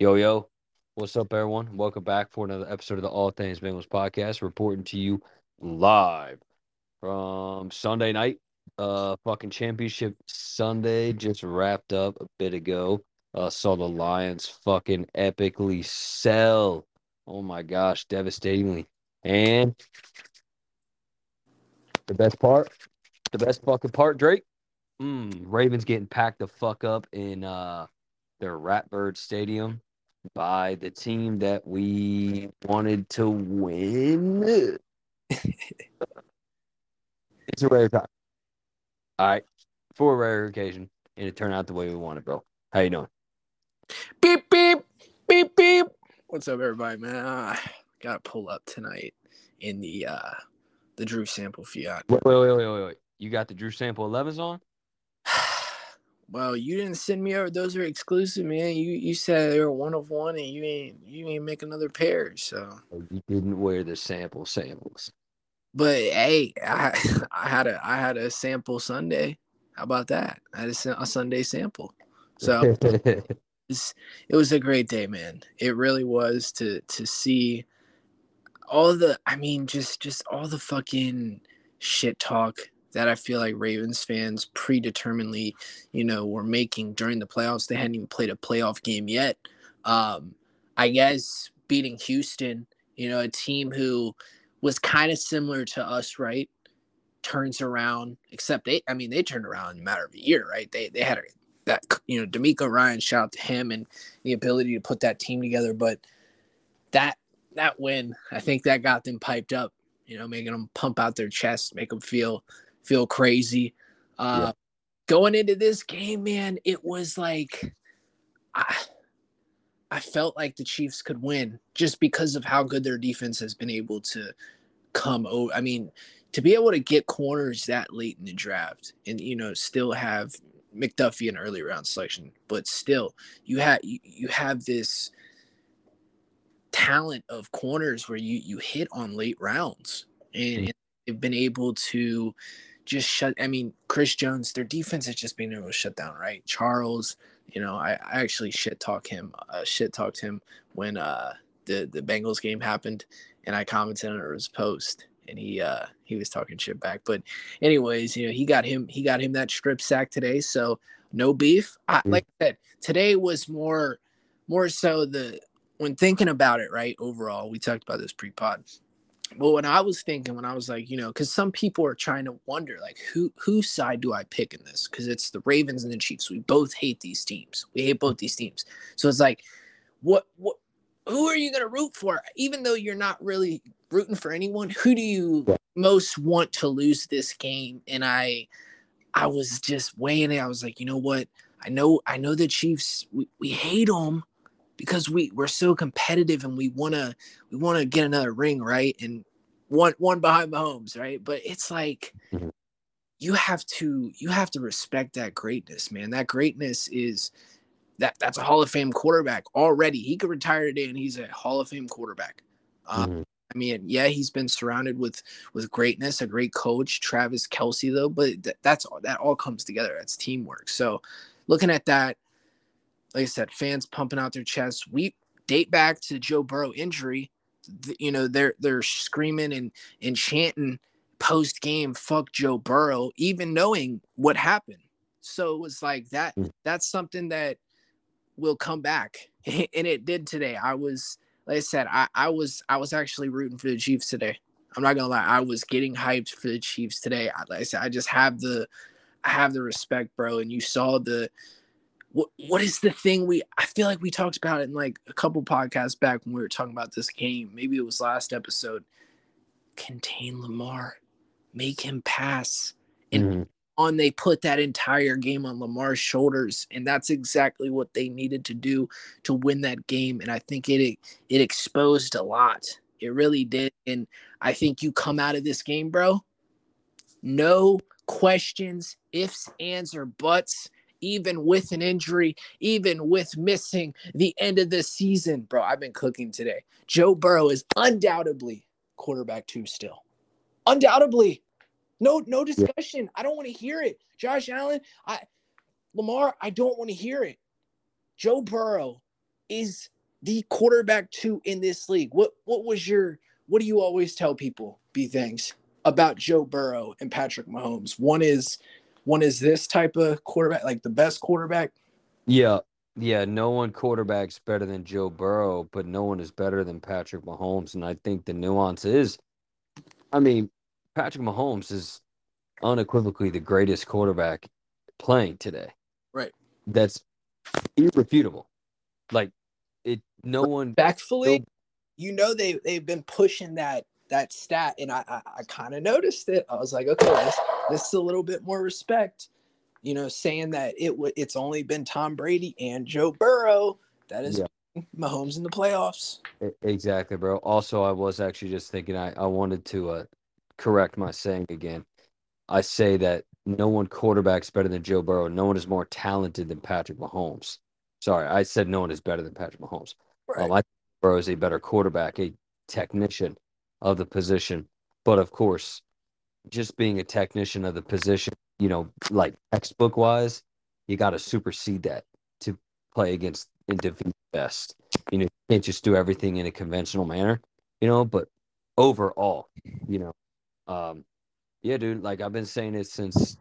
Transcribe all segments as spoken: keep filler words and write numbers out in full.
Yo, yo, what's up, everyone? Welcome back for another episode of the All Things Bengals podcast, reporting to you live from Sunday night. Uh, fucking championship Sunday just wrapped up a bit ago. Uh, saw the Lions fucking epically sell. Oh my gosh, devastatingly. And the best part, the best fucking part, Drake. Mm, Ravens getting packed the fuck up in uh their Ratbird Stadium by the team that we wanted to win. It's a rare time. All right. For a rare occasion. And it turned out the way we wanted, bro. How you doing? Beep, beep, beep, beep. What's up, everybody, man? I got to pull up tonight in the uh, the Drew Sample Fiat. Wait, wait, wait, wait, wait, wait. You got the Drew Sample elevens on? Well, you didn't send me over. Those are exclusive, man. You you said they were one of one, and you ain't you ain't make another pair. So, You didn't wear the sample samples. but hey, I I had a I had a sample Sunday. How about that? I had a, a Sunday sample. So it's, it was a great day, man. It really was to to see all the I mean just just all the fucking shit talk that I feel like Ravens fans predeterminedly, you know, were making during the playoffs. They hadn't even played a playoff game yet. Um, I guess beating Houston, you know, a team who was kind of similar to us, right? Turns around, except they, I mean, they turned around in a matter of a year, right? They they had a, that, you know, D'Amico Ryan, shout out to him and the ability to put that team together, but that that win, I think that got them piped up, you know, making them pump out their chest, make them feel feel crazy. Uh, Yeah. Going into this game, man, it was like I, I felt like the Chiefs could win just because of how good their defense has been able to come over. I mean, to be able to get corners that late in the draft and, you know, still have McDuffie an early round selection, but still you have you, you have this talent of corners where you you hit on late rounds and, and they've been able to just shut. I mean, Chris Jones, their defense has just been able to shut down, right? Charles, you know, I, I actually shit talk him, uh, shit talked him when uh, the the Bengals game happened, and I commented on his post, and he uh, he was talking shit back. But anyways, you know, he got him he got him that strip sack today, so no beef. I, like I said, today was more more so the when thinking about it, right? Overall, we talked about this pre-pod. But when I was thinking, when I was like, you know, because some people are trying to wonder, like, who whose side do I pick in this? Because it's the Ravens and the Chiefs. We both hate these teams. We hate both these teams. So it's like, what what who are you gonna root for? Even though you're not really rooting for anyone, who do you most want to lose this game? And I I was just weighing it. I was like, you know what? I know I know the Chiefs. We, we hate them because we we're so competitive and we wanna we wanna get another ring, right? And one one behind Mahomes, right? But it's like Mhm. you have to you have to respect that greatness, man. That greatness is that that's a Hall of Fame quarterback already. He could retire today and he's a Hall of Fame quarterback. Um, Mhm. I mean, yeah, he's been surrounded with with greatness, a great coach, Travis Kelce, though. But th- that's all that all comes together. That's teamwork. So, looking at that, like I said, fans pumping out their chests. We date back to Joe Burrow injury. You know, they're they're screaming and and chanting post game, "Fuck Joe Burrow," even knowing what happened. So it was like that. That's something that will come back, and it did today. I was, like I said, I, I was I was actually rooting for the Chiefs today. I'm not gonna lie, I was getting hyped for the Chiefs today. Like I said, I just have the I have the respect, bro. And you saw the what what is the thing we I feel like we talked about it in like a couple podcasts back when we were talking about this game. Maybe it was last episode. Contain Lamar, make him pass. And Mhm. on they put that entire game on Lamar's shoulders, and that's exactly what they needed to do to win that game. And I think it it exposed a lot. It really did. And I think you come out of this game, bro, no questions, ifs, ands, or buts, even with an injury, even with missing the end of the season. Bro, I've been cooking today. Joe Burrow is undoubtedly quarterback two still. Undoubtedly. No, no Yeah. discussion. I don't want to hear it. Josh Allen, I Lamar, I don't want to hear it. Joe Burrow, is the quarterback two in this league. What what was your what do you always tell people, B things, about Joe Burrow and Patrick Mahomes? One is one is this type of quarterback, like the best quarterback. Yeah. Yeah. No one quarterback's better than Joe Burrow, but no one is better than Patrick Mahomes. And I think the nuance is, I mean, Patrick Mahomes is unequivocally the greatest quarterback playing today. Right. That's irrefutable. Like it, no one. Respectfully, No, you know they they've been pushing that that stat, and I I, I kind of noticed it. I was like, okay, this this is a little bit more respect. You know, saying that it w- it's only been Tom Brady and Joe Burrow that is yeah, Mahomes in the playoffs. e- exactly, bro. Also, I was actually just thinking. I I wanted to uh, correct my saying again. I say that no one quarterback's better than Joe Burrow. No one is more talented than Patrick Mahomes. Sorry, I said no one is better than Patrick Mahomes. Um, Right. I think Burrow is a better quarterback, a technician of the position. But of course, just being a technician of the position, you know, like textbook wise, you got to supersede that to play against and defeat the best. You know, you can't just do everything in a conventional manner, you know, but overall, you know, um, yeah, dude, like I've been saying it since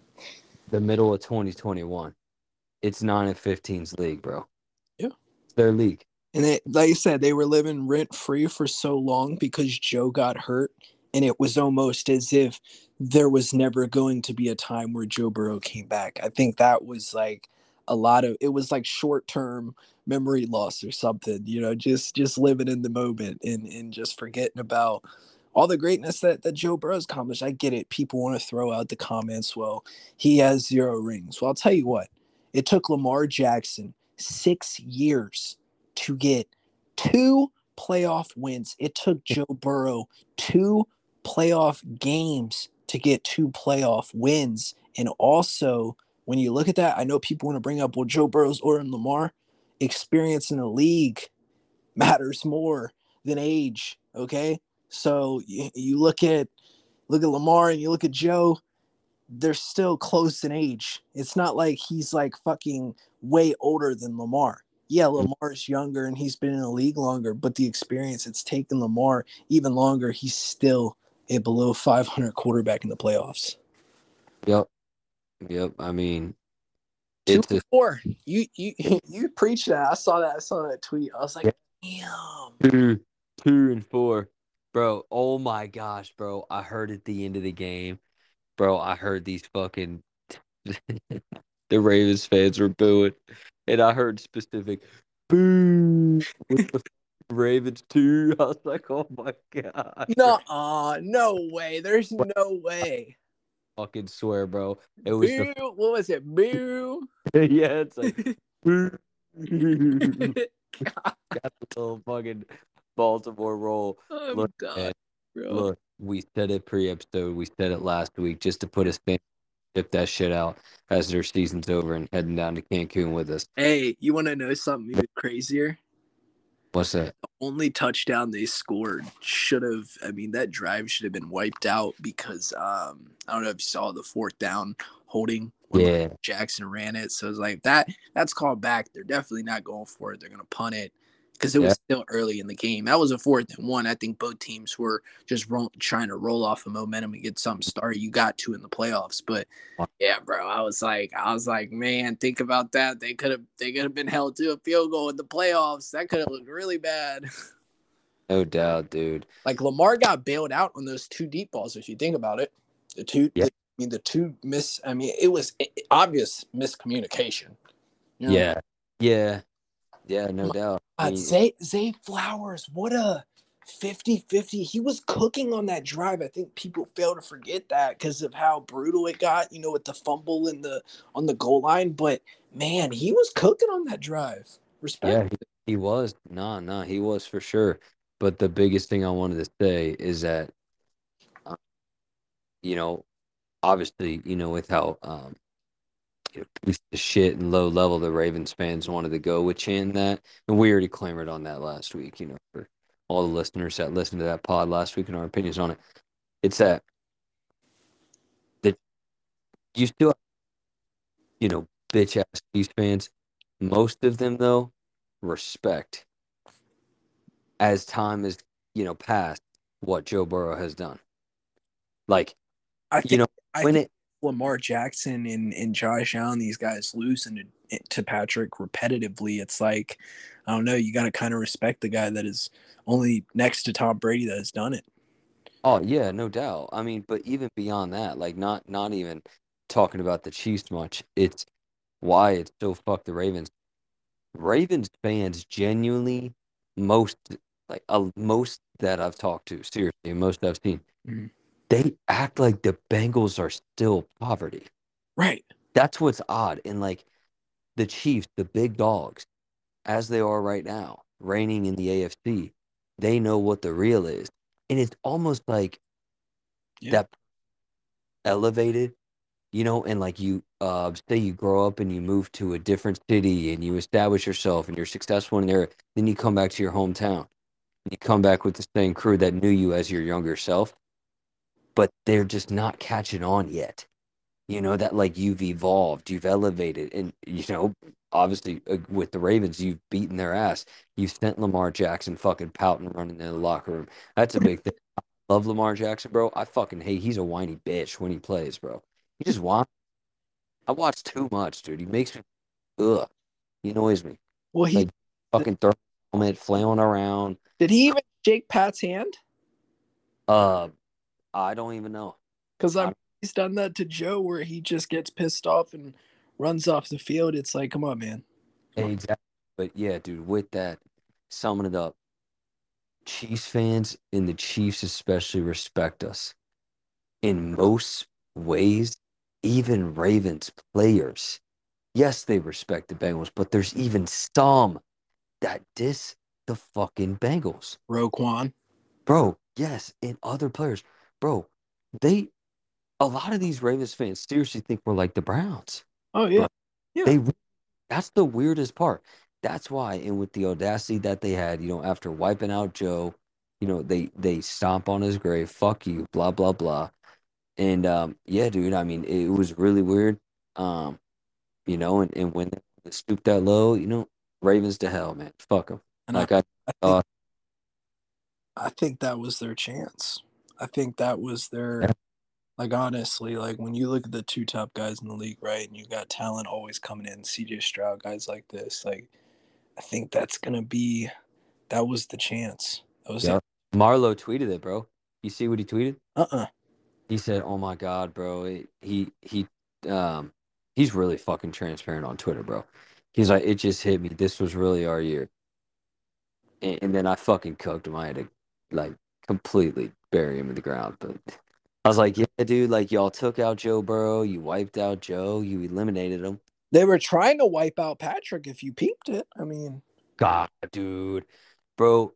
the middle of twenty twenty-one. It's nine and fifteen's league, bro. Yeah. It's their league. And they, like I said, they were living rent free for so long because Joe got hurt. And it was almost as if there was never going to be a time where Joe Burrow came back. I think that was like a lot of it was like short term memory loss or something, you know, just just living in the moment and, and just forgetting about all the greatness that, that Joe Burrow's accomplished. I get it. People want to throw out the comments, well, he has zero rings. Well, I'll tell you what, it took Lamar Jackson six years to get two playoff wins. It took Joe Burrow two playoff games to get two playoff wins. And also, when you look at that, I know people want to bring up, well, Joe Burrow's or Lamar. Experience in the league matters more than age. Okay. So you, you look at look at Lamar and you look at Joe, they're still close in age. It's not like he's like fucking way older than Lamar. Yeah, Lamar's younger and he's been in the league longer, but the experience it's taken Lamar even longer, he's still a below five hundred quarterback in the playoffs. Yep. Yep. I mean, Two it's and a four. You you you preached that. I saw that. I saw that tweet. I was like, yeah, damn. two, two and four. Bro, oh my gosh, bro. I heard at the end of the game, bro, I heard these fucking the Ravens fans were booing. And I heard specific boo with the Ravens too. I was like, oh my God, bro. No, uh, no way. There's no way. Fucking swear, bro. It was the Boo. What was it? Boo. yeah, it's like boo. God, Got the little fucking Baltimore roll. I'm Look, done, man, bro. look, we said it pre-episode. We said it last week just to put us fan ship that shit out as their season's over and heading down to Cancun with us. Hey, you want to know something even crazier? What's that? Only touchdown they scored should have, I mean, that drive should have been wiped out because um I don't know if you saw the fourth down holding when Yeah, Jackson ran it. So it's like that that's called back. They're definitely not going for it. They're gonna punt it because it yeah, was still early in the game. That was a fourth and one. I think both teams were just roll, trying to roll off of momentum and get something started. You got to in the playoffs, but yeah, bro. I was like, I was like, man, think about that. They could have, they could have been held to a field goal in the playoffs. That could have looked really bad. no doubt, dude. Like Lamar got bailed out on those two deep balls. If you think about it, the two, Yeah, the, I mean, the two miss. I mean, it was obvious miscommunication. You know, yeah, yeah, yeah, no doubt. I God, mean, Zay, Zay Flowers, what a fifty-fifty. He was cooking on that drive. I think people fail to forget that because of how brutal it got, you know, with the fumble in the on the goal line. But man, he was cooking on that drive. Respect. yeah, he, he was. Nah, nah, he was for sure. But the biggest thing I wanted to say is that, uh, you know, obviously, you know, with how um, you know, piece of shit and low level the Ravens fans wanted to go with chanting that, and we already clamored on that last week. You know, for all the listeners that listened to that pod last week and our opinions on it, it's that that you still, you know, bitch ass Chiefs fans. Most of them, though, respect as time has, you know, passed what Joe Burrow has done. Like, I you think know, I when think it Lamar Jackson and, and Josh Allen, these guys losing to, to Patrick repetitively. It's like, I don't know, you got to kind of respect the guy that is only next to Tom Brady that has done it. oh yeah, no doubt. I mean, but even beyond that, like not not even talking about the Chiefs much, it's why it's so fuck the Ravens. Ravens fans genuinely most like uh, most that I've talked to, seriously, most I've seen, Mhm. they act like the Bengals are still poverty. Right. That's what's odd. And like the Chiefs, the big dogs, as they are right now, reigning in the A F C, they know what the real is. And it's almost like Yeah. that elevated, you know, and like you uh say you grow up and you move to a different city and you establish yourself and you're successful in there, then you come back to your hometown and you come back with the same crew that knew you as your younger self, but they're just not catching on yet. You know, that like you've evolved, you've elevated, and you know, obviously uh, with the Ravens, you've beaten their ass. You've sent Lamar Jackson fucking pouting running in the locker room. That's a big thing. Love Lamar Jackson, bro. I fucking hate. He's a whiny bitch when he plays, bro. He just wants. I watch too much, dude. He makes me ugh. He annoys me. Well, he Like fucking throwing helmet, flailing around. did he even shake Pat's hand? Uh, I don't even know. Because I'm I he's done that to Joe where he just gets pissed off and runs off the field. It's like, come on, man. Come on. exactly. But yeah, dude. With that, summing it up, Chiefs fans and the Chiefs especially respect us in most ways. Even Ravens players, yes, they respect the Bengals, but there's even some that diss the fucking Bengals. Roquan. Bro, yes, and other players. Bro, they a lot of these Ravens fans seriously think we're like the Browns. Oh yeah. Bro, Yeah. they that's the weirdest part. That's why, and with the audacity that they had, you know, after wiping out Joe, you know, they they stomp on his grave, fuck you, blah blah blah. And um, yeah, dude, I mean, it was really weird. Um, you know, and, and when they stoop that low, you know, Ravens to hell, man. Fuck them. And I, Like I, I think uh, I think that was their chance. I think that was their yeah, like honestly, like when you look at the two top guys in the league, right, and you got talent always coming in, C J Stroud, guys like this, like I think that's gonna be that was the chance. That was the yeah. Marlo tweeted it, bro. You see what he tweeted? uh uh He said, "Oh my God, bro, it, he he um he's really fucking transparent on Twitter, bro. He's like, it just hit me. This was really our year." And, and then I fucking cooked him. I had to like completely bury him in the ground. But I was like, yeah, dude, like y'all took out Joe Burrow, you wiped out Joe, you eliminated him. They were trying to wipe out Patrick if you peeped it. I mean, God, dude, bro.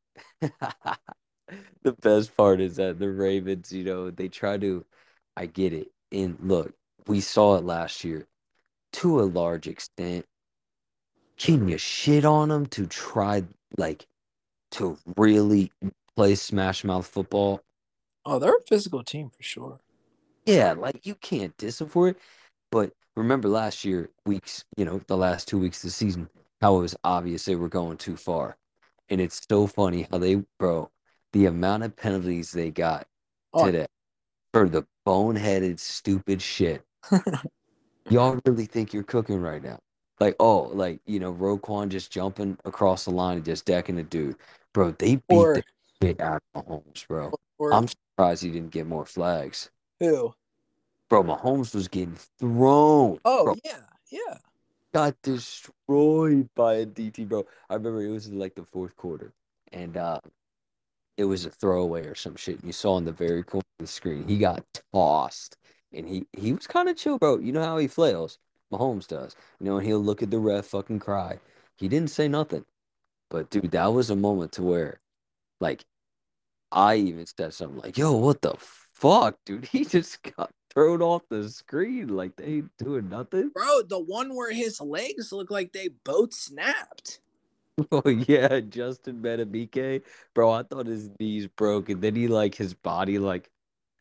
The best part is that the Ravens, you know, they try to. I get it. And look, we saw it last year to a large extent. Can you shit on them to try, like, to really play smash mouth football? oh, they're a physical team for sure. Yeah, like you can't diss them for it. But remember last year, weeks, you know, the last two weeks of the season, how it was obvious they were going too far. And it's so funny how they, bro, the amount of penalties they got Oh, today for the boneheaded, stupid shit. Y'all really think you're cooking right now? Like, oh, like, you know, Roquan just jumping across the line and just decking a dude. Bro, they beat the or shit out of Mahomes, bro. or I'm surprised he didn't get more flags. who? Bro, Mahomes was getting thrown. Oh Bro, yeah, yeah. got destroyed by a D T, bro. I remember it was in like the fourth quarter. And uh it was a throwaway or some shit. You saw in the very corner of the screen, he got tossed, and he he was kind of chill, bro. You know how he flails, Mahomes does. You know, and he'll look at the ref, fucking cry. He didn't say nothing, but dude, that was a moment to where, like, I even said something like, "Yo, what the fuck, dude? He just got thrown off the screen, like they ain't doing nothing." Bro, the one where his legs look like they both snapped. Oh yeah, Justin Madubuike, bro. I thought his knees broke, and then he like his body like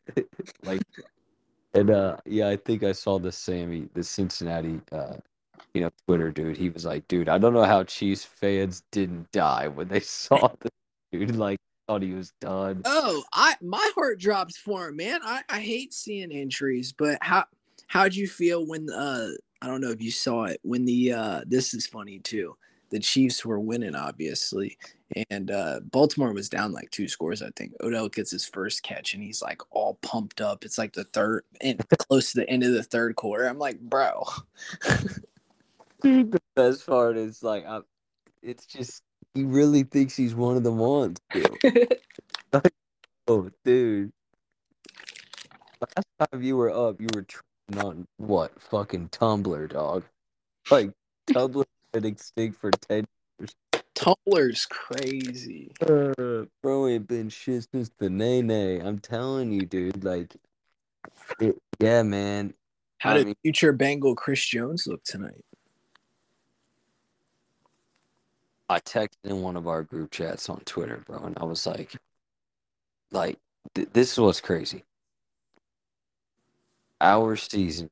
like. And uh yeah, I think I saw the Sammy, the Cincinnati uh you know, Twitter dude. He was like, dude, I don't know how Chiefs fans didn't die when they saw this dude. Like, thought he was done. Oh, I my heart drops for him, man. I, I hate seeing injuries, but how how'd you feel when uh I don't know if you saw it when the uh this is funny too. The Chiefs were winning, obviously, and uh Baltimore was down like two scores, I think. Odell gets his first catch and he's like all pumped up. It's like the third and close to the end of the third quarter. I'm like, bro. The best part is like, I, it's just he really thinks he's one of the ones. Still. Like, oh, dude, last time you were up, you were trending on what? Fucking Tumblr, dog. Like Tumblr been extinct for ten years. Tumblr's crazy. Uh, bro ain't been shit since the nay nay. I'm telling you, dude. Like, it, yeah, man. How I did mean, future Bengal Chris Jones look tonight? I texted in one of our group chats on Twitter, bro, and I was like, like, th- this is what's crazy. Our season,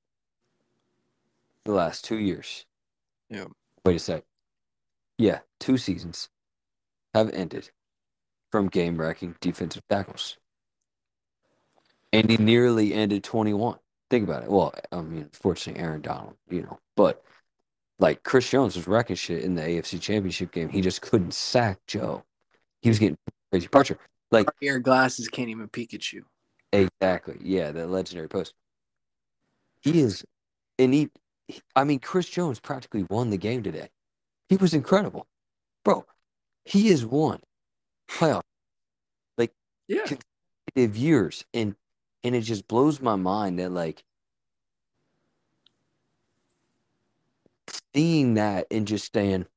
the last two years. Yeah. Wait a sec. Yeah, two seasons have ended from game-wrecking defensive tackles, and he nearly ended twenty-one. Think about it. Well, I mean, unfortunately, Aaron Donald, you know, but like Chris Jones was wrecking shit in the A F C Championship game. He just couldn't sack Joe. He was getting crazy pressure. Like, Your glasses can't even Pikachu. exactly. Yeah, the legendary post. He is, and he, he- I mean, Chris Jones practically won the game today. He was incredible. Bro, he has won playoff, like, Yeah. consecutive years. And, and it just blows my mind that, like, seeing that and just saying,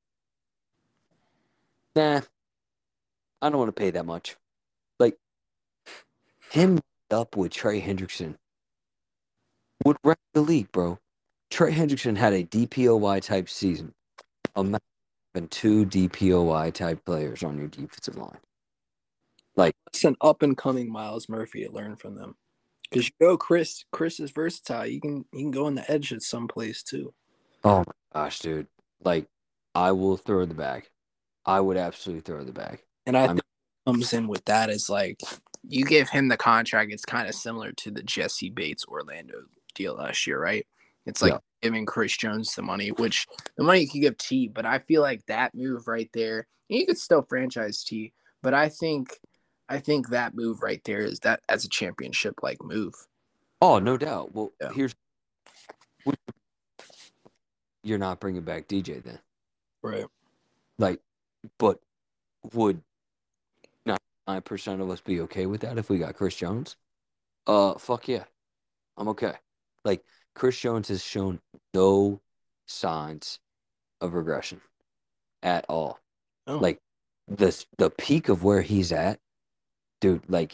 nah, I don't want to pay that much. Like, him up with Trey Hendrickson would wreck the league, bro. Trey Hendrickson had a D P O Y type season. Imagine two D P O Y type players on your defensive line. Like, It's an up and coming Miles Murphy to learn from them. Because you know Chris, Chris is versatile. You can you can go on the edge at some place too. oh my gosh, dude. Like, I will throw the bag. I would absolutely throw the bag. And I I mean, think comes in with that is like you give him the contract. It's kind of similar to the Jesse Bates Orlando deal last year, right? It's like yeah. giving Chris Jones the money, which the money you could give T, but I feel like that move right there, and you could still franchise T, but I think I think that move right there is that as a championship like move. Oh, no doubt. Well, Yeah. here's you're not bringing back D J then. Right. Like, but would ninety-nine percent of us be okay with that if we got Chris Jones? Uh, fuck yeah. I'm okay. Like, Chris Jones has shown no signs of regression at all. Oh. Like, the the peak of where he's at, dude, like,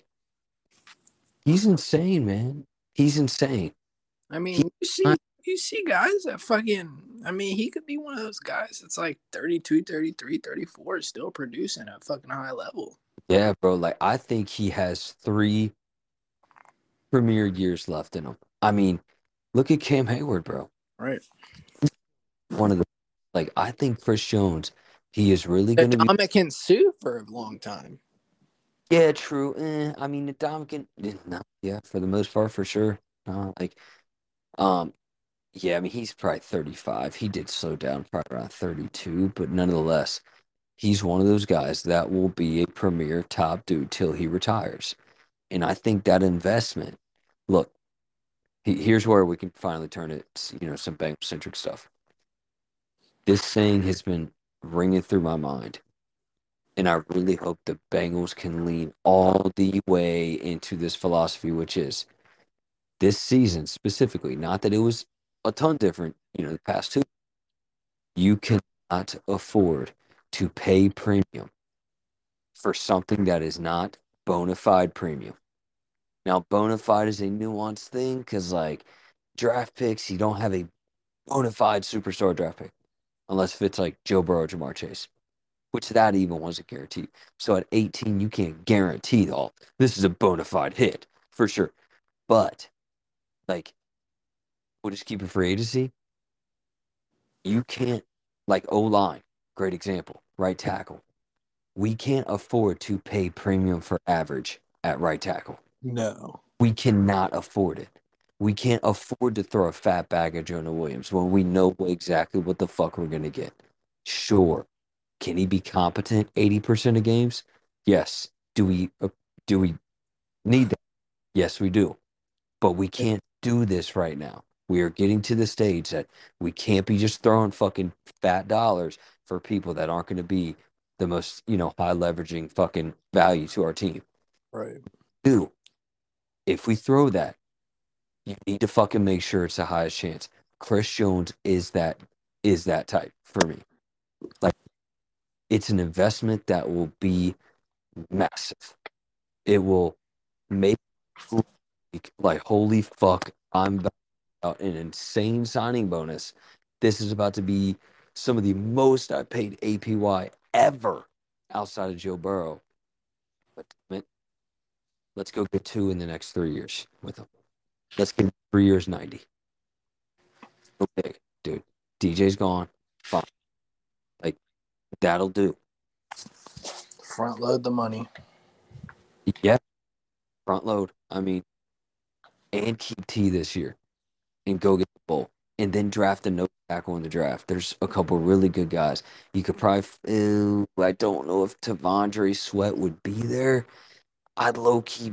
he's insane, man. He's insane. I He, mean, you see you see guys that fucking I mean, he could be one of those guys that's like thirty-two, thirty-three, thirty-four still producing at fucking high level. yeah, bro. Like, I think he has three premier years left in him. I mean, look at Cam Hayward, bro. Right. One of the like, I think Chris Jones, he is really The going to be. Dominican Sue for a long time. Yeah, true. Eh, I mean, the Dominican, eh, no, yeah, for the most part, for sure. Uh, like, um, yeah, I mean, he's probably thirty-five. He did slow down probably around thirty-two, but nonetheless, he's one of those guys that will be a premier top dude till he retires. And I think that investment, look, he, here's where we can finally turn it, you know, some bank centric stuff. This saying has been ringing through my mind. And I really hope the Bengals can lean all the way into this philosophy, which is this season specifically, not that it was a ton different, you know, the past two, you cannot afford to pay premium for something that is not bona fide premium. Now, bona fide is a nuanced thing because, like, draft picks, you don't have a bona fide superstar draft pick unless if it's like Joe Burrow or Jamar Chase, which that even wasn't guaranteed. So at eighteen, you can't guarantee all. This is a bona fide hit for sure. But, like, we'll just keep it free agency. You can't, like O line, great example, right tackle. We can't afford to pay premium for average at right tackle. No. We cannot afford it. We can't afford to throw a fat bag at Jonah Williams when we know exactly what the fuck we're going to get. Sure. Can he be competent eighty percent of games? Yes. Do we uh, do we need that? Yes, we do. But we can't do this right now. We are getting to the stage that we can't be just throwing fucking fat dollars for people that aren't going to be the most, you know, high leveraging fucking value to our team. Right. Do if we throw that, you need to fucking make sure it's the highest chance. Chris Jones is that is that type for me. Like it's an investment that will be massive. It will make like holy fuck, I'm about an insane signing bonus. This is about to be some of the most I paid A P Y ever outside of Joe Burrow. But man, let's go get two in the next three years with him. Let's get three years ninety. Okay, dude. D J's gone. Fine. Like that'll do. Front load the money. Yeah, front load. I mean, and keep T this year and go get the bowl. And then draft a no tackle in the draft. There's a couple really good guys. You could probably, uh, I don't know if Tavondre Sweat would be there. I'd low key,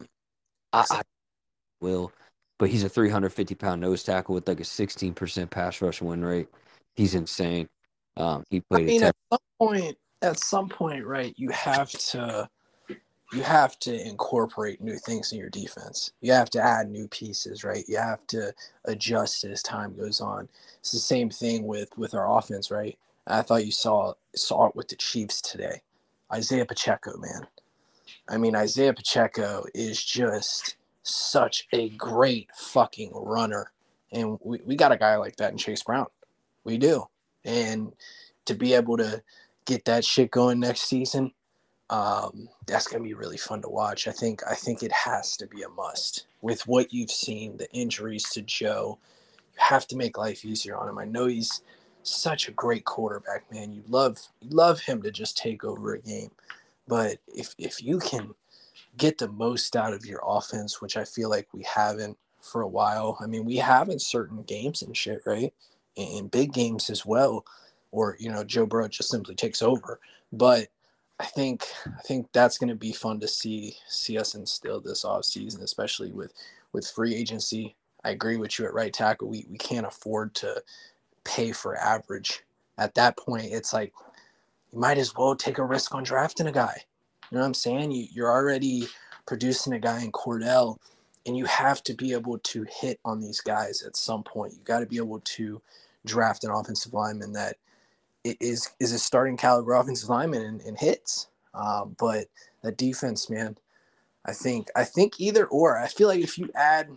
I, I will, but he's a three hundred fifty pound nose tackle with like a sixteen percent pass rush win rate. He's insane. Um, he I played at mean, Texas. at some point, at some point, right, you have to you have to incorporate new things in your defense. You have to add new pieces, right? You have to adjust as time goes on. It's the same thing with with our offense, right? I thought you saw saw it with the Chiefs today. Isaiah Pacheco, man. I mean, Isaiah Pacheco is just such a great fucking runner. And we, we got a guy like that in Chase Brown. We do. And to be able to get that shit going next season, um, that's gonna be really fun to watch. I think I think it has to be a must. With what you've seen, the injuries to Joe, you have to make life easier on him. I know he's such a great quarterback, man. You love you love him to just take over a game. But if if you can get the most out of your offense, which I feel like we haven't for a while. I mean, we have in certain games and shit, right? In big games as well, or you know, Joe Burrow just simply takes over. But I think I think that's going to be fun to see see us instill this off season, especially with with free agency. I agree with you at right tackle. We we can't afford to pay for average. At that point, it's like you might as well take a risk on drafting a guy. You know what I'm saying? You, you're already producing a guy in Cordell, and you have to be able to hit on these guys at some point. You got to be able to draft an offensive lineman that is is a starting caliber offensive lineman and, and hits. Um, but that defense, man, I think I think either or. I feel like if you add,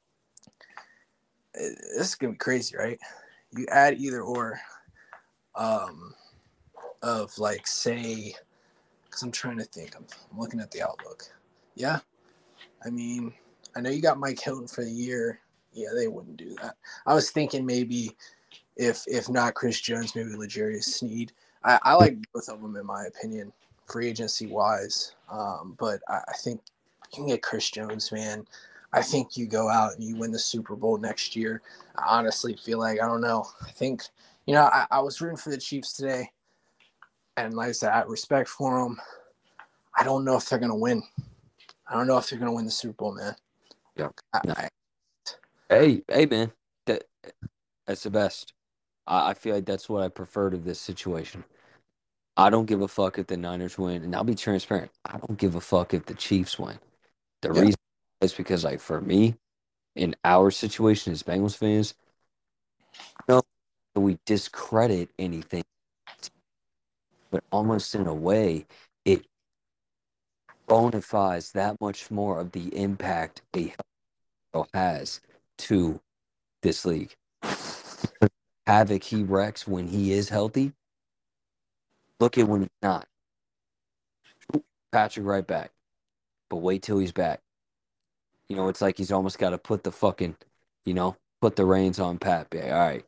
this is gonna be crazy, right? You add either or um, of like say because I'm trying to think. I'm, I'm looking at the outlook. Yeah, I mean, I know you got Mike Hilton for the year. Yeah, they wouldn't do that. I was thinking maybe if if not Chris Jones, maybe L'Jarius Sneed. I, I like both of them in my opinion, free agency wise. Um, but I, I think you can get Chris Jones, man. I think you go out and you win the Super Bowl next year. I honestly feel like I don't know. I think you know I, I was rooting for the Chiefs today, and like I said, I have respect for them. I don't know if they're gonna win. I don't know if they're gonna win the Super Bowl, man. Yeah. I, No. I, Hey, hey, man. That that's the best. I, I feel like that's what I preferred of this situation. I don't give a fuck if the Niners win, and I'll be transparent. I don't give a fuck if the Chiefs win. The yeah, reason is because, like, for me, in our situation as Bengals fans, no, we discredit anything, but almost in a way, it bona fides that much more of the impact a hero has to this league. Havoc he wrecks when he is healthy. Look at when he's not. Patrick right back, but wait till he's back. You know, it's like he's almost got to put the fucking, you know, put the reins on Pat. Be like, all right,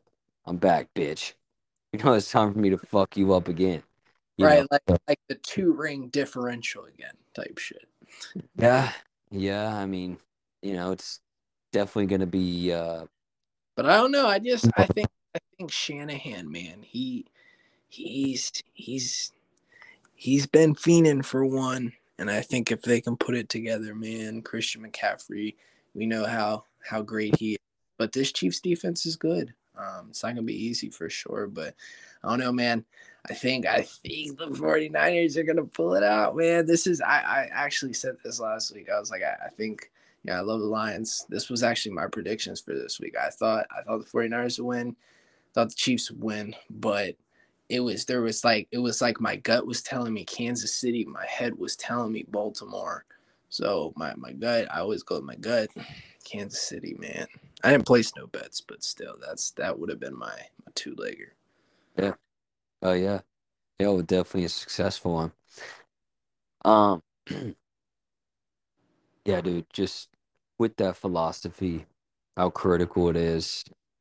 I'm back, bitch. You know, it's time for me to fuck you up again. You know, Right, like like the two ring differential again type shit. yeah, yeah. I mean, you know, it's definitely going to be. Uh, But I don't know. I just I think I think Shanahan, man, he he's he's he's been fiending for one, and I think if they can put it together, man, Christian McCaffrey, we know how how great he is. But this Chiefs defense is good. Um, it's not gonna be easy for sure, but I don't know, man. I think I think the 49ers are gonna pull it out, man. This is I, I actually said this last week. I was like, I, I think yeah, I love the Lions. This was actually my predictions for this week. I thought I thought the 49ers would win, thought the Chiefs would win, but it was there was like it was like my gut was telling me Kansas City, my head was telling me Baltimore. So my my gut, I always go with my gut. Kansas City, man. I didn't place no bets, but still, that's that would have been my my two legger. yeah. Oh yeah. Yeah, well, definitely a successful one. Um, yeah, dude. Just with that philosophy, how critical it is,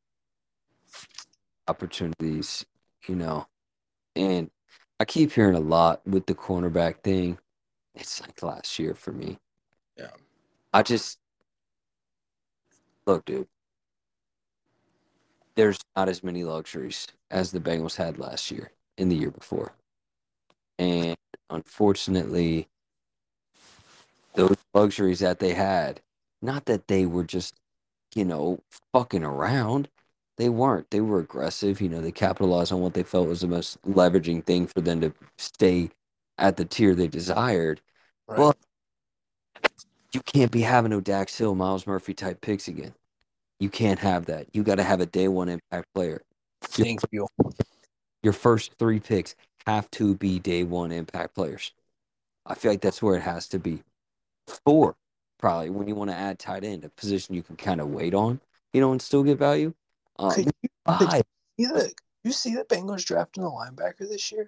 opportunities, you know, and I keep hearing a lot with the cornerback thing. It's like last year for me. Yeah. I just look, dude. There's not as many luxuries as the Bengals had last year and the year before. And unfortunately, those luxuries that they had, not that they were just, you know, fucking around. They weren't. They were aggressive. You know, they capitalized on what they felt was the most leveraging thing for them to stay at the tier they desired. Right. But you can't be having no Dax Hill, Miles Murphy type picks again. You can't have that. You got to have a day one impact player. Your, Thank you. your first three picks have to be day one impact players. I feel like that's where it has to be. Four, probably, when you want to add tight end, a position you can kind of wait on, you know, and still get value. Uh, Could you could five, you see the you see the Bengals drafting a linebacker this year?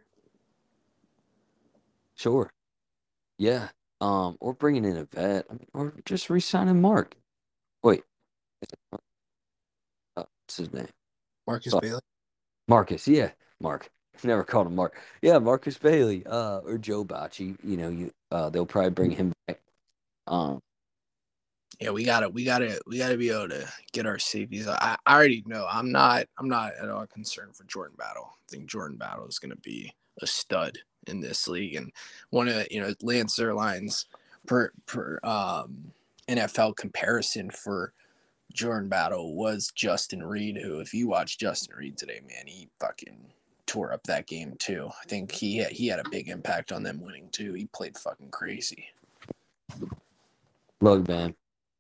sure. Yeah. Um, or bringing in a vet, I mean, or just re-signing Mark. Wait, uh, what's his name? Marcus Fuck. Bailey. Marcus, yeah, Mark. Never called him Mark. Yeah, Marcus Bailey, uh, or Joe Bocci. You know, you uh, they'll probably bring him back. Um, Yeah, we gotta, we gotta, we gotta be able to get our safeties. I, I already know. I'm not, I'm not at all concerned for Jordan Battle. I think Jordan Battle is gonna be a stud in this league, and one of you know Lance Zierlein's per per um, N F L comparison for Jordan Battle was Justin Reed, who, if you watch Justin Reed today, man, he fucking tore up that game too. I think he had, he had a big impact on them winning too. He played fucking crazy. look, man,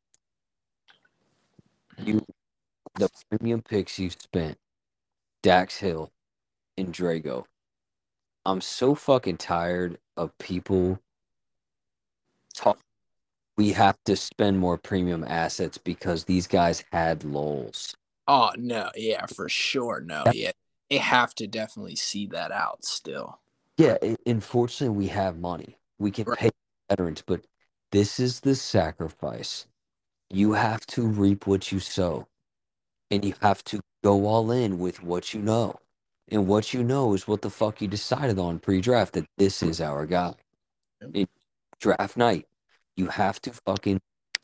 you the premium picks you spent, Dax Hill and Drago. I'm so fucking tired of people talk. We have to spend more premium assets because these guys had lulls. Oh no, yeah, for sure. No, Yeah, yeah. They have to definitely see that out still. yeah, i- unfortunately, we have money. We can Right. pay veterans, but this is the sacrifice. You have to reap what you sow, and you have to go all in with what you know. And what you know is what the fuck you decided on pre-draft that this is our guy. In draft night, you have to fucking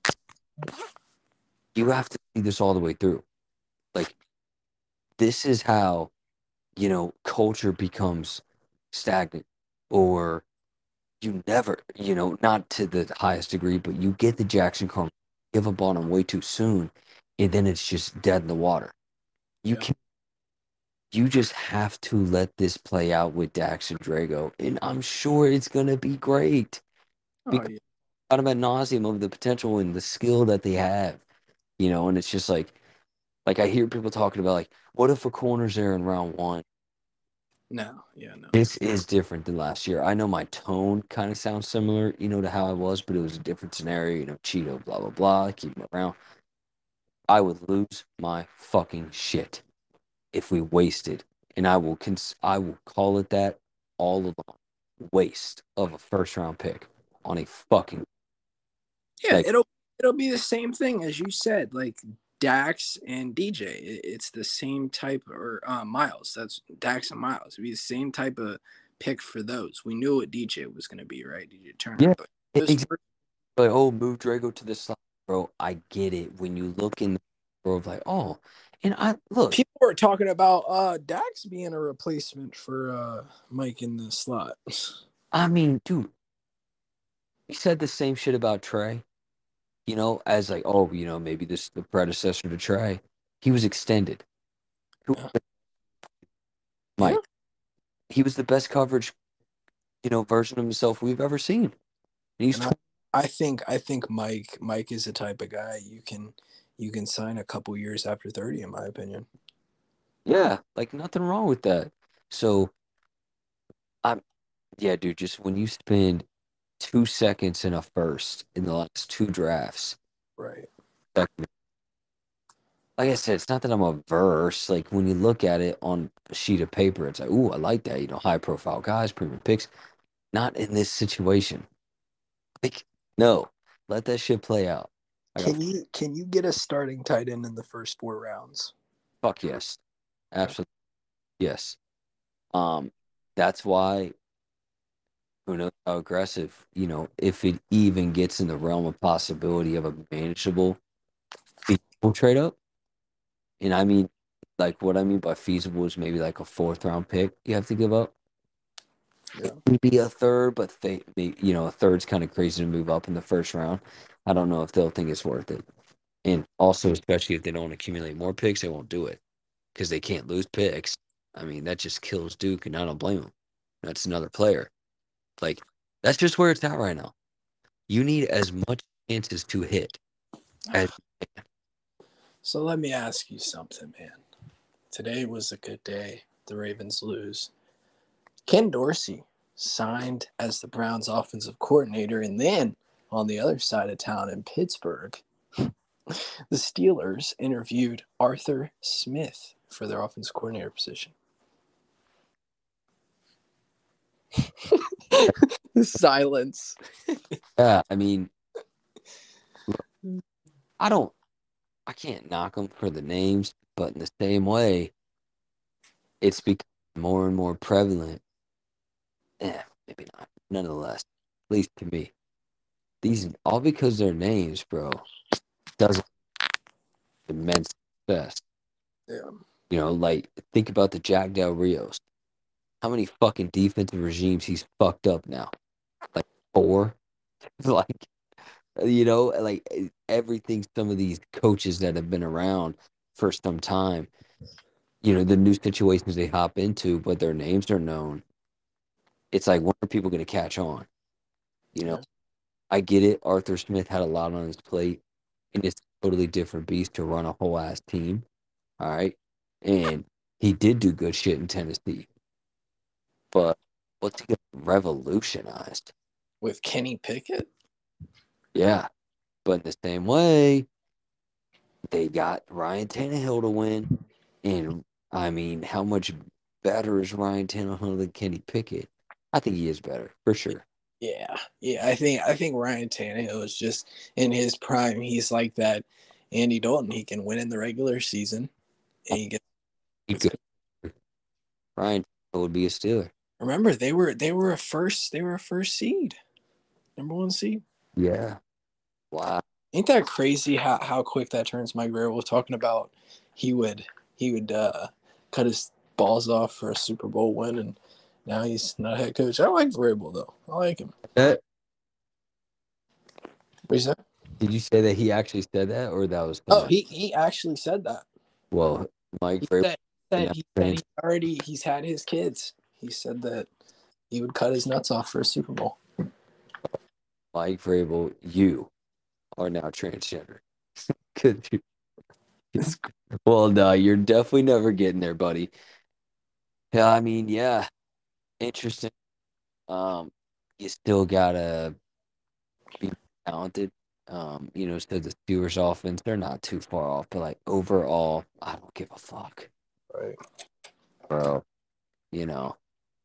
you have to see this all the way through. Like, this is how, you know, culture becomes stagnant, or you never, you know, not to the highest degree, but you get the Jackson Carmen, give up on him way too soon, and then it's just dead in the water. You Yeah. can you just have to let this play out with Dax and Drago, and I'm sure it's gonna be great Oh because yeah. out of ad nauseum of the potential and the skill that they have, you know, and it's just like like I hear people talking about like, what if a corner's there in round one? No. Yeah. No. This is different than last year. I know my tone kind of sounds similar, you know, to how I was, but it was a different scenario, you know, Cheeto, blah, blah, blah, keep him around. I would lose my fucking shit if we wasted, and I will cons- I will call it that all along. Waste of a first round pick on a fucking Yeah. like It'll it'll be the same thing as you said. Like Dax and D J. It's the same type, or uh, Miles. That's Dax and Miles. It'd be the same type of pick for those. We knew what D J was going to be, right? D J Turner. Yeah, But those exactly. Like, oh, move Drago to the side, bro. I get it. When you look in the world, like, oh, and I look. People were talking about uh, Dax being a replacement for uh, Mike in the slot. I mean, dude, he said the same shit about Trey. You know, as like, oh, you know, maybe this is the predecessor to Trey. He was extended. Who Yeah. Mike? Yeah. He was the best coverage, you know, version of himself we've ever seen. And he's And I, I think I think Mike Mike is the type of guy you can you can sign a couple years after thirty, in my opinion. yeah, like nothing wrong with that. So I'm, yeah, dude, just when you spend two seconds in a first in the last two drafts, Right. like like I said, it's not that I'm averse. Like when you look at it on a sheet of paper, it's like, ooh, I like that. You know, high profile guys, premium picks. Not in this situation. Like, no, let that shit play out. I got Can you can you get a starting tight end in the first four rounds? fuck yes, absolutely yes. Um, that's why who knows how aggressive, you know, if it even gets in the realm of possibility of a manageable feasible trade up. And I mean, like what I mean by feasible is maybe like a fourth round pick you have to give up. Yeah. Maybe a third, but they, they you know, a third's kind of crazy to move up in the first round. I don't know if they'll think it's worth it. And also, especially if they don't accumulate more picks, they won't do it because they can't lose picks. I mean, that just kills Duke, and I don't blame him. That's another player. Like, that's just where it's at right now. You need as much chances to hit as So let me ask you something, man. Today was a good day. The Ravens lose. Ken Dorsey signed as the Browns offensive coordinator, and then on the other side of town in Pittsburgh, the Steelers interviewed Arthur Smith for their offensive coordinator position. Silence. yeah. I mean, I don't, I can't knock them for the names, but in the same way, it's become more and more prevalent. Yeah, maybe not. Nonetheless, at least to me, these all because their names, bro, doesn't immense success. Yeah. You know, like think about the Jack Del Rios. How many fucking defensive regimes he's fucked up now? Like four? Like, you know, like e- everything some of these coaches that have been around for some time, you know, the new situations they hop into, but their names are known. It's like, when are people going to catch on? You know, Yeah. I get it. Arthur Smith had a lot on his plate, and it's a totally different beast to run a whole ass team. All right. And he did do good shit in Tennessee, but what's he gonna revolutionize? With Kenny Pickett? Yeah. But in the same way, they got Ryan Tannehill to win. And I mean, how much better is Ryan Tannehill than Kenny Pickett? I think he is better, for sure. Yeah. Yeah. I think I think Ryan Tannehill is just in his prime. He's like that Andy Dalton. He can win in the regular season and he gets He could. Ryan Tannehill would be a Steeler. remember they were they were a first they were a first seed. Number one seed. Yeah. Wow. Ain't that crazy how, how quick that turns? Mike Vrabel was talking about he would he would uh, cut his balls off for a Super Bowl win, and now he's not a head coach. I like Vrabel though. I like him. That, What you said? did you say that he actually said that, or that was Oh, kind of, he he actually said that. well, Mike He Vrabel said, said not he said trans- he already he's had his kids. He said that he would cut his nuts off for a Super Bowl. Mike Vrabel, you are now transgender. Could you? Well, no, you're definitely never getting there, buddy. Yeah, I mean, yeah, interesting. Um, you still gotta be talented. Um, you know, so the Steelers offense, they're not too far off, but like overall, I don't give a fuck, Right. bro. You know,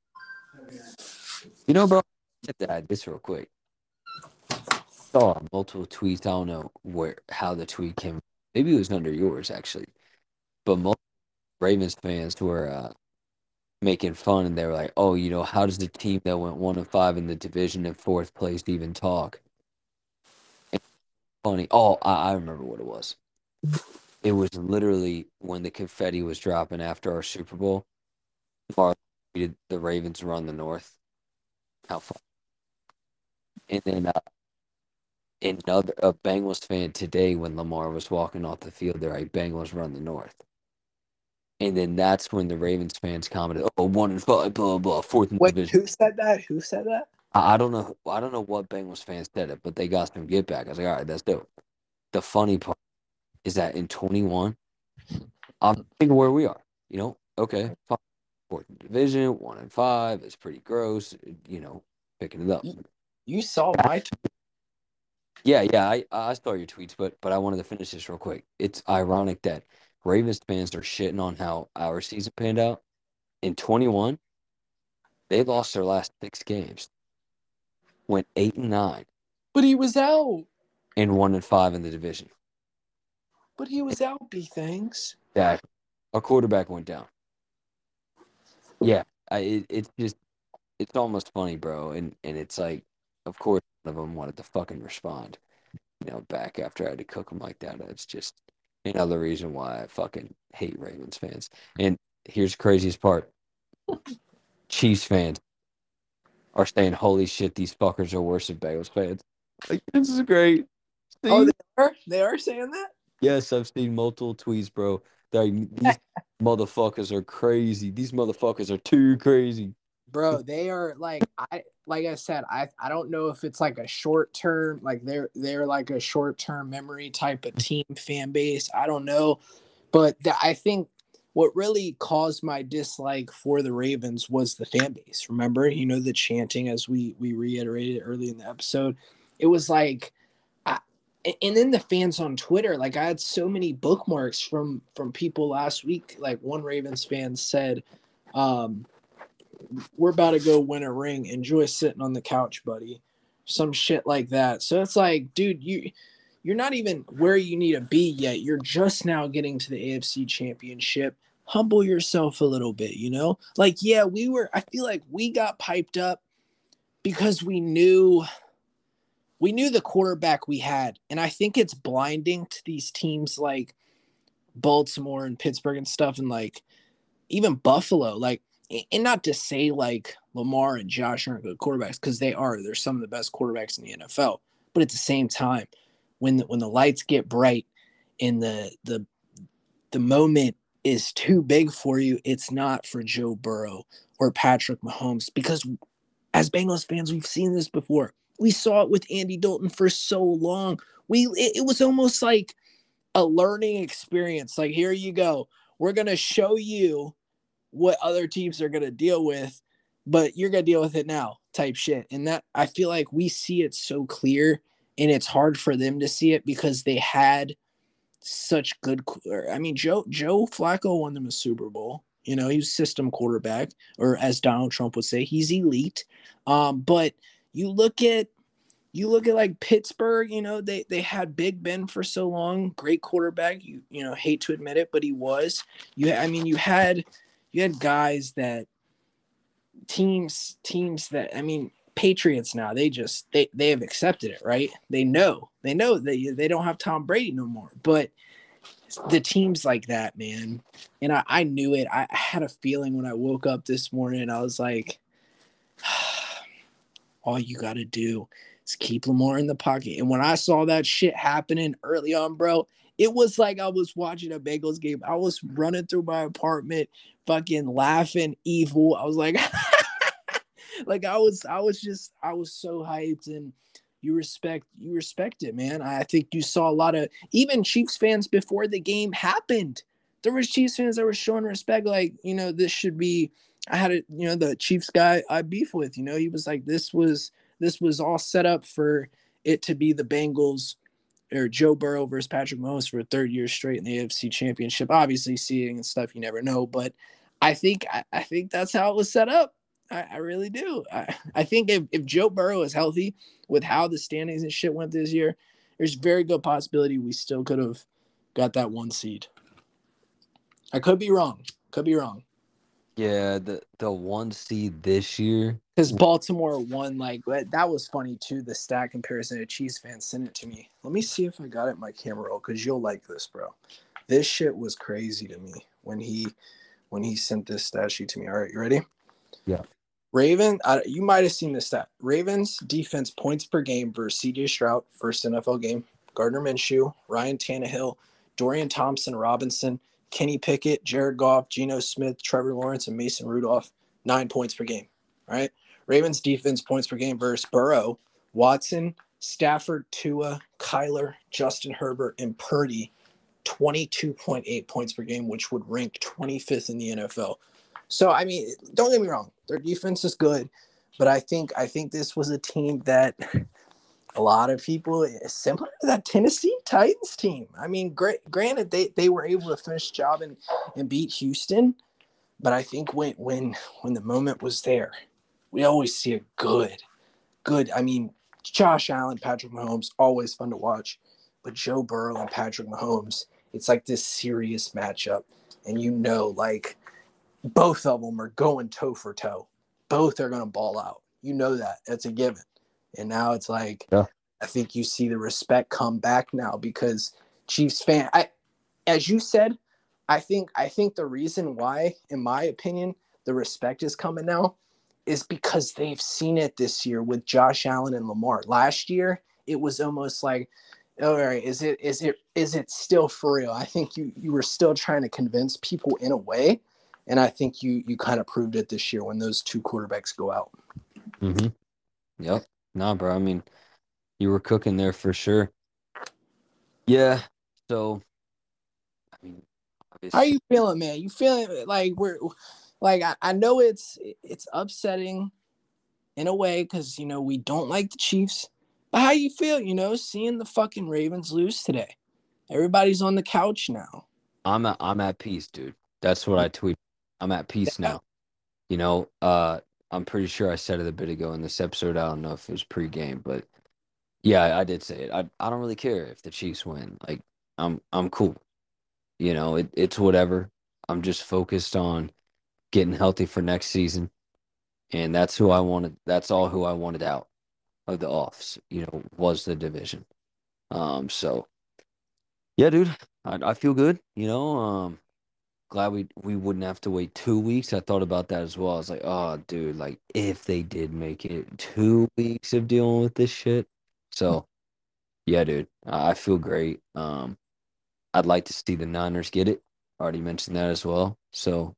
you know, bro. Get that this real quick. Saw multiple tweets. I don't know where how the tweet came. maybe it was under yours actually, but most Ravens fans were uh, making fun, and they were like, "Oh, you know, how does the team that went one and five in the division in fourth place even talk?" And funny. Oh, I, I remember what it was. It was literally when the confetti was dropping after our Super Bowl. Lamar tweeted the Ravens run the North. How fun! And then uh, another a Bengals fan today, when Lamar was walking off the field, they're like, "Bengals run the North." And then that's when the Ravens fans commented, "Oh, one and five, blah blah, fourth in the Wait, division." who said that? Who said that? I, I don't know. I don't know what Bengals fans said it, but they got some get back. I was like, "All right, that's dope." The funny part is that in twenty-one, I'm thinking where we are. You know, okay, fine. Fourth in the division, one and five. It's pretty gross. You know, picking it up. You, you saw my t- Yeah, yeah, I I saw your tweets, but but I wanted to finish this real quick. It's ironic that Ravens fans are shitting on how our season panned out. In twenty-one, they lost their last six games, went eight and nine, but he was out. and one and five in the division. But he was out, B things. That our quarterback went down. Yeah, I, it, it's just it's almost funny, bro. And and it's like, of course, none of them wanted to fucking respond, you know, back after I had to cook them like that. It's just another reason why I fucking hate Ravens fans. And here's the craziest part: Chiefs fans are saying, "Holy shit, these fuckers are worse than Bengals fans." Like, this is great. Oh, See? they are? They are saying that? Yes, I've seen multiple tweets, bro. They're like, these motherfuckers are crazy. These motherfuckers are too crazy. Bro, they are like I like I said, I I don't know if it's like a short term, like they're they're like a short term memory type of team fan base. I don't know. But the, I think what really caused my dislike for the Ravens was the fan base. Remember, you know, the chanting, as we we reiterated early in the episode. It was like I, and then the fans on Twitter, like I had so many bookmarks from from people last week. Like one Ravens fan said, um, we're about to go win a ring. Enjoy sitting on the couch, buddy. Some shit like that. So it's like, dude, you you're not even where you need to be yet. You're just now getting to the A F C Championship. Humble yourself a little bit, you know? Like, yeah, we were I feel like we got piped up because we knew we knew the quarterback we had. And I think it's blinding to these teams like Baltimore and Pittsburgh and stuff, and like even Buffalo. Like, and not to say like Lamar and Josh aren't good quarterbacks, because they are. They're some of the best quarterbacks in the N F L. But at the same time, when the, when the lights get bright and the the the moment is too big for you, it's not for Joe Burrow or Patrick Mahomes. Because as Bengals fans, we've seen this before. We saw it with Andy Dalton for so long. We it, it was almost like a learning experience. Like, here you go. We're gonna show you what other teams are going to deal with, but you're going to deal with it now type shit. And that, I feel like we see it so clear, and it's hard for them to see it because they had such good, I mean, Joe, Joe Flacco won them a Super Bowl. You know, he's system quarterback, or as Donald Trump would say, he's elite. Um, but you look at, you look at like Pittsburgh, you know, they, they had Big Ben for so long, great quarterback. You, you know, hate to admit it, but he was, you, I mean, you had, you had guys that teams teams that I mean Patriots now, they just they they have accepted it, right? They know they know that they don't have Tom Brady no more, but the teams like that, man, and I, I knew it. I, I had a feeling when I woke up this morning. I was like, all you got to do is keep Lamar in the pocket. And when I saw that shit happening early on, bro, it was like I was watching a Bengals game. I was running through my apartment, fucking laughing evil. I was like, like I was, I was just, I was so hyped. And you respect, you respect it, man. I think you saw a lot of even Chiefs fans before the game happened. There was Chiefs fans that were showing respect, like, you know, this should be. I had a, you know, the Chiefs guy I beef with. You know, he was like, this was this was all set up for it to be the Bengals or Joe Burrow versus Patrick Mahomes for a third year straight in the A F C Championship. Obviously, seeing and stuff, you never know, but I think I, I think that's how it was set up. I, I really do. I, I think if, if Joe Burrow is healthy with how the standings and shit went this year, there's very good possibility we still could have got that one seed. I could be wrong. Could be wrong. Yeah, the the one seed this year. Because Baltimore won, like, that was funny, too, the stat comparison. A Chiefs fan sent it to me. Let me see if I got it in my camera roll, because you'll like this, bro. This shit was crazy to me when he when he sent this stat sheet to me. All right, you ready? Yeah. Raven, I, you might have seen this stat. Ravens defense points per game versus C J Stroud, first N F L game. Gardner Minshew, Ryan Tannehill, Dorian Thompson-Robinson, Kenny Pickett, Jared Goff, Geno Smith, Trevor Lawrence, and Mason Rudolph, nine points per game. All right. Ravens defense points per game versus Burrow, Watson, Stafford, Tua, Kyler, Justin Herbert, and Purdy, twenty-two point eight points per game, which would rank twenty-fifth in the N F L. So, I mean, don't get me wrong. Their defense is good, but I think I think this was a team that a lot of people, similar to that Tennessee Titans team. I mean, great, granted, they, they were able to finish the job and, and beat Houston, but I think when when when the moment was there, we always see a good, good. I mean, Josh Allen, Patrick Mahomes, always fun to watch, but Joe Burrow and Patrick Mahomes, it's like this serious matchup, and you know, like, both of them are going toe for toe. Both are going to ball out. You know that. That's a given. And now it's like, Yeah. I think you see the respect come back now because Chiefs fan, I, as you said, I think I think the reason why, in my opinion, the respect is coming now is because they've seen it this year with Josh Allen and Lamar. Last year, it was almost like, all right, is it is it is it still for real? I think you you were still trying to convince people in a way, and I think you you kind of proved it this year when those two quarterbacks go out. Mm-hmm. Yep. Nah, bro. I mean, you were cooking there for sure. Yeah. So, I mean, How obviously, you feeling, man? You feeling like we're like I, I know it's it's upsetting in a way because you know we don't like the Chiefs. But how you feel, you know, seeing the fucking Ravens lose today? Everybody's on the couch now. I'm at I'm at peace, dude. That's what I tweet. I'm at peace Yeah. now. You know, uh, I'm pretty sure I said it a bit ago in this episode. I don't know if it was pre-game, but yeah, I, I did say it. I I don't really care if the Chiefs win. Like, I'm I'm cool. You know, it, it's whatever. I'm just focused on getting healthy for next season, and that's who I wanted. That's all who I wanted out of the offs. You know, was the division. Um, so yeah, dude, I I feel good. You know, um, glad we we wouldn't have to wait two weeks. I thought about that as well. I was like, oh, dude, like if they did make it two weeks of dealing with this shit. So yeah, dude, I I feel great. Um, I'd like to see the Niners get it. Already mentioned that as well. So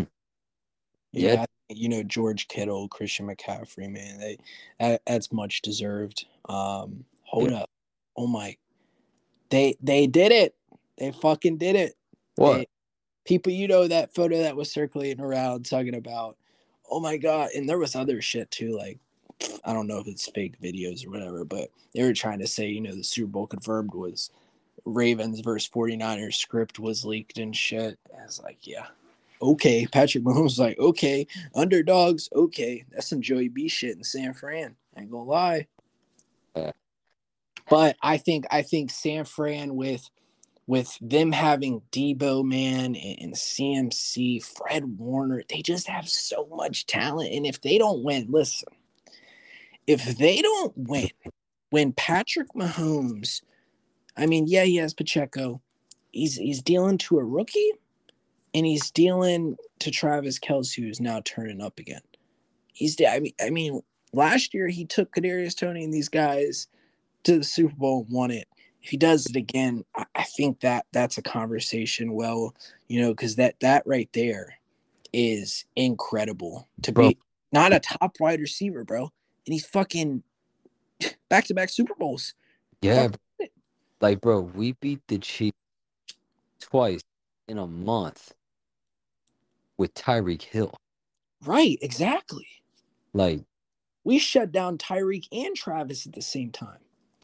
yeah, Yeah, you know, George Kittle, Christian McCaffrey, man, they that, that's much deserved. Um, yeah. hold up. Oh my, they they did it. They fucking did it. What? They people, you know, that photo that was circulating around talking about, oh my god, and there was other shit too, like I don't know if it's fake videos or whatever, but they were trying to say, you know, the Super Bowl confirmed was Ravens versus 49ers script was leaked and shit. I was like, yeah, okay. Patrick Mahomes was like, okay, underdogs, okay. That's some Joey B shit in San Fran. I ain't gonna lie. Uh, But I think I think San Fran with with them having Debo, man, and, and C M C, Fred Warner, they just have so much talent. And if they don't win, listen, if they don't win, when Patrick Mahomes, I mean, yeah, he has Pacheco, he's he's dealing to a rookie, and he's dealing to Travis Kelce, who's now turning up again. He's, I mean, I mean, last year he took Kadarius Toney and these guys to the Super Bowl and won it. If he does it again, I, I think that that's a conversation. Well, you know, because that that right there is incredible to bro, be not a top wide receiver, bro, and he's fucking back to back Super Bowls. yeah, Fuck it. like, bro, we beat the Chiefs twice in a month with Tyreek Hill. Right, exactly. Like, We shut down Tyreek and Travis at the same time.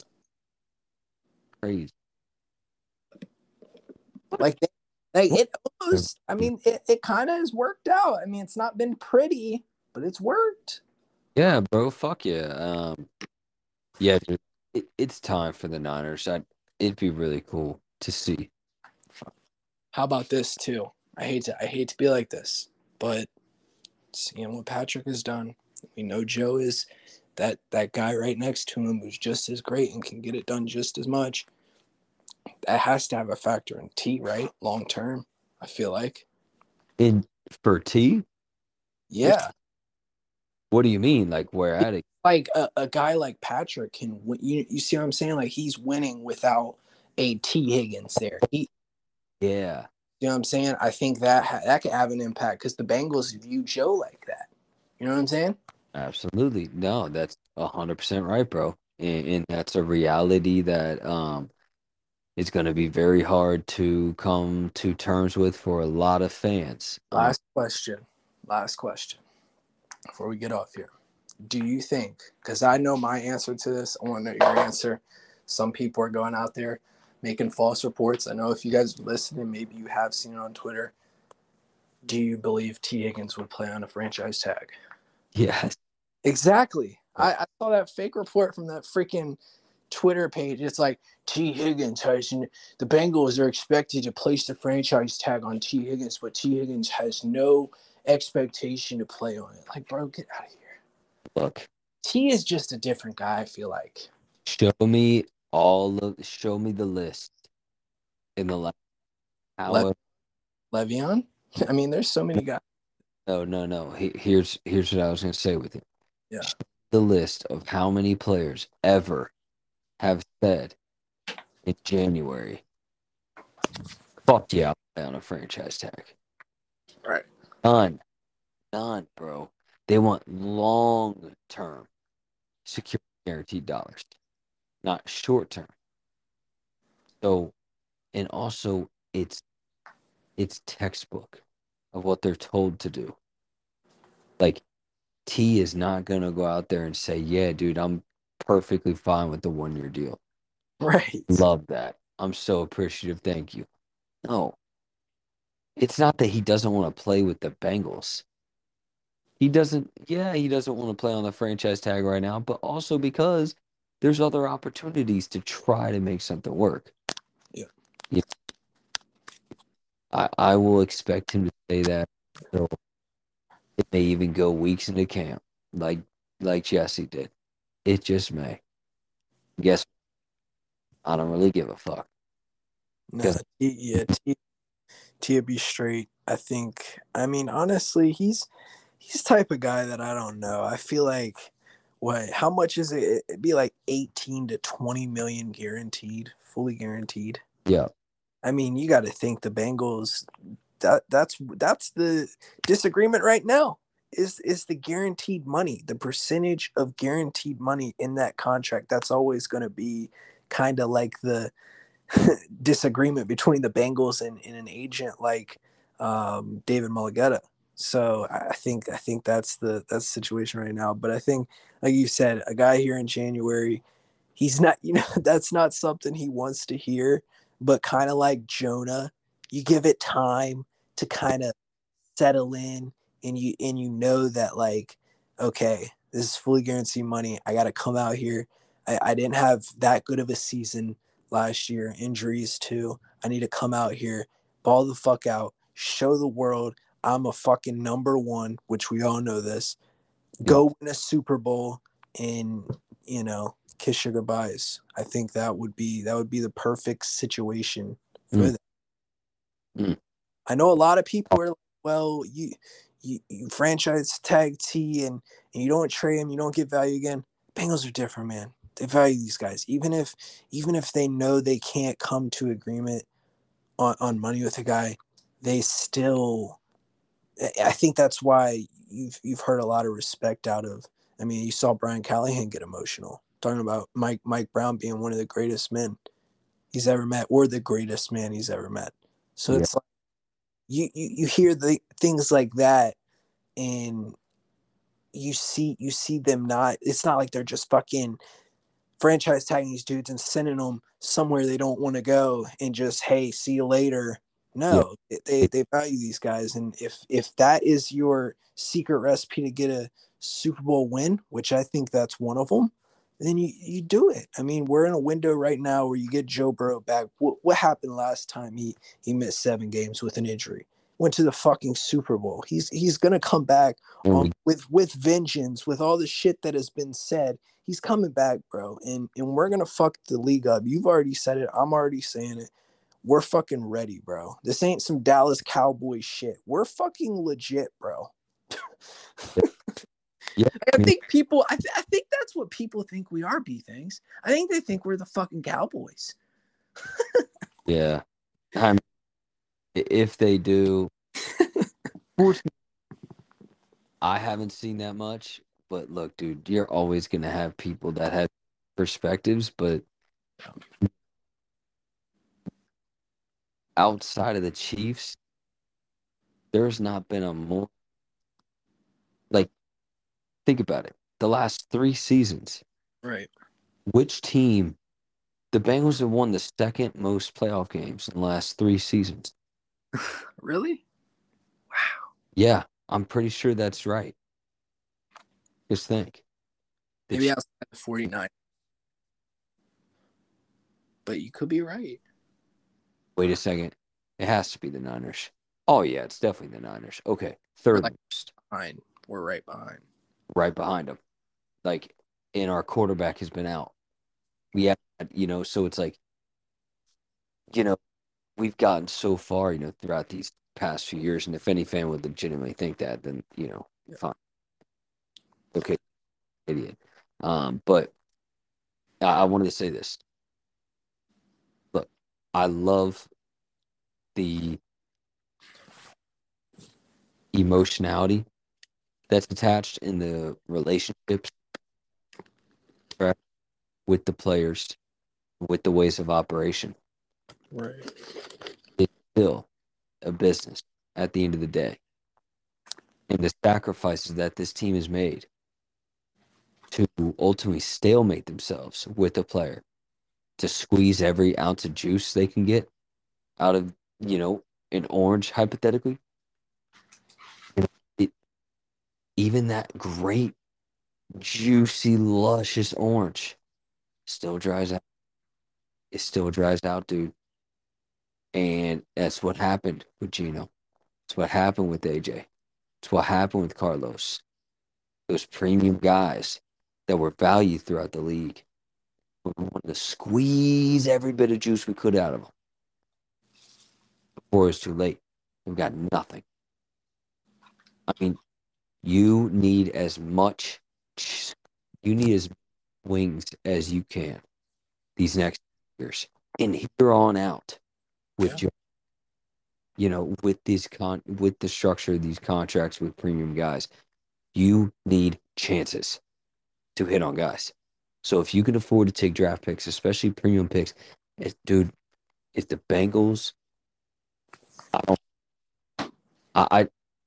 crazy. Like, they, like What? it almost, I mean, it, it kind of has worked out. I mean, it's not been pretty, but it's worked. Yeah, bro, fuck yeah. Um, yeah, dude, it, it's time for the Niners. I, it'd be really cool to see. How about this too? I hate to I hate to be like this, but seeing what Patrick has done, we know Joe is that that guy right next to him who's just as great and can get it done just as much. That has to have a factor in T, right? Long term, I feel like. In for T? Yeah. What do you mean? Like where at it? Like a, a guy like Patrick can win. You, you see what I'm saying? Like he's winning without a T Higgins there. He, Yeah. you know what I'm saying? I think that ha- that could have an impact because the Bengals view Joe like that. You know what I'm saying? Absolutely. No, that's a hundred percent right, bro. And, and that's a reality that um is going to be very hard to come to terms with for a lot of fans. Um, Last question. Last question before we get off here. Do you think, because I know my answer to this, I want to know your answer. Some people are going out there making false reports. I know if you guys are listening, maybe you have seen it on Twitter. Do you believe T. Higgins would play on a franchise tag? yes. Exactly. I, I saw that fake report from that freaking Twitter page. It's like T. Higgins has the Bengals are expected to place the franchise tag on T. Higgins, but T. Higgins has no expectation to play on it. Like, bro, get out of here. Look, T is just a different guy, I feel like. show me all of show me the list in the last Le- hour. Le'Veon? I mean, there's so many guys. No, no, no. He, here's here's what I was going to say with it. Yeah. The list of how many players ever have said in January, fuck yeah, I'll play on a franchise tag. Right. None. None, bro. They want long term secure guaranteed dollars, not short term. So, and also it's it's textbook of what they're told to do. Like T is not gonna go out there and say, "Yeah, dude, I'm perfectly fine with the one year deal." Right. Love that. I'm so appreciative. Thank you. No, it's not that he doesn't want to play with the Bengals. He doesn't, yeah, he doesn't want to play on the franchise tag right now, but also because there's other opportunities to try to make something work. Yeah. Yeah. I, I will expect him to say that. So it may even go weeks into camp, like like Jesse did. It just may. Guess I don't really give a fuck. No, Because T, yeah, T, T would be straight. I think, I mean, honestly, he's he's the type of guy that I don't know. I feel like, what, how much is it? It'd be like eighteen to twenty million guaranteed, fully guaranteed. yeah, I mean, you got to think the Bengals. That that's that's the disagreement right now. Is is the guaranteed money, the percentage of guaranteed money in that contract? That's always going to be kind of like the disagreement between the Bengals and, and an agent like um, David Mulligetta. So I think I think that's the that's the situation right now. But I think, like you said, a guy here in January, he's not, you know, that's not something he wants to hear. But kind of like Jonah, you give it time to kind of settle in, and you and you know that, like, okay, this is fully guaranteed money. I got to come out here. I, I didn't have that good of a season last year, injuries too. I need to come out here, ball the fuck out, show the world I'm a fucking number one, which we all know this. yeah. Go win a Super Bowl and, you know, kiss your goodbyes. I think that would be that would be the perfect situation for Mm, them. mm. I know a lot of people are like, well, you you, you franchise tag T and, and you don't trade him, you don't get value again. Bengals are different, man. They value these guys. Even if even if they know they can't come to agreement on, on money with a guy, they still, I think that's why you've you've heard a lot of respect out of, I mean, you saw Brian Callahan get emotional, talking about Mike Mike Brown being one of the greatest men he's ever met, or the greatest man he's ever met. So Yeah. it's like you, you you hear the things like that, and you see you see them not, it's not like they're just fucking franchise tagging these dudes and sending them somewhere they don't want to go and just, hey, see you later. Yeah. No, they they value these guys, and if if that is your secret recipe to get a Super Bowl win, which I think that's one of them, then you, you do it. I mean, we're in a window right now where you get Joe Burrow back. What, what happened last time he, he missed seven games with an injury? Went to the fucking Super Bowl. He's he's gonna come back on, with with vengeance, with all the shit that has been said. He's coming back, bro. And and we're gonna fuck the league up. You've already said it. I'm already saying it. We're fucking ready, bro. This ain't some Dallas Cowboys shit. We're fucking legit, bro. Yeah, I think people. I, th- I think that's what people think we are. B things. I think they think we're the fucking Cowboys. yeah. I mean, if they do, I haven't seen that much. But look, dude, you're always gonna have people that have perspectives, but outside of the Chiefs, there's not been a more like think about it. The last three seasons, Right. which team? The Bengals have won the second most playoff games in the last three seasons. Really? Wow. Yeah, I'm pretty sure that's right. Just think. The Maybe Ch- outside the forty-nine. But you could be right. Wait a second. It has to be the Niners. Oh yeah, it's definitely the Niners. Okay, We're third like most, behind. We're right behind. right behind them. Like, and our quarterback has been out. We have, you know, so it's like, you know, we've gotten so far, you know, throughout these past few years. And if any fan would legitimately think that, then you know, Yeah. fine. Okay, idiot. Um, but I, I wanted to say this. Look, I love the emotionality that's attached in the relationships, right, with the players, with the ways of operation. Right. It's still a business at the end of the day. And the sacrifices that this team has made to ultimately stalemate themselves with a player, to squeeze every ounce of juice they can get out of, you know, an orange, hypothetically. It, even that great, juicy, luscious orange still dries out. It still dries out, dude. And that's what happened with Gino. It's what happened with A J. It's what happened with Carlos. Those premium guys that were valued throughout the league. We wanted to squeeze every bit of juice we could out of them before it's too late. We've got nothing. I mean, you need as much, you need as wings as you can these next years. And here on out with Yeah. your, you know, with these con with the structure of these contracts with premium guys, you need chances to hit on guys. So if you can afford to take draft picks, especially premium picks, it, dude, if the Bengals, I don't, I, I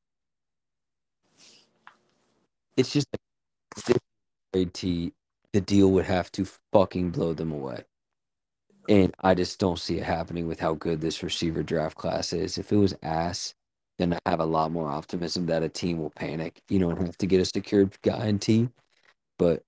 it's just this trade T, the deal would have to fucking blow them away. And I just don't see it happening with how good this receiver draft class is. If it was ass, then I have a lot more optimism that a team will panic, you know, and have to get a secured guy in T. But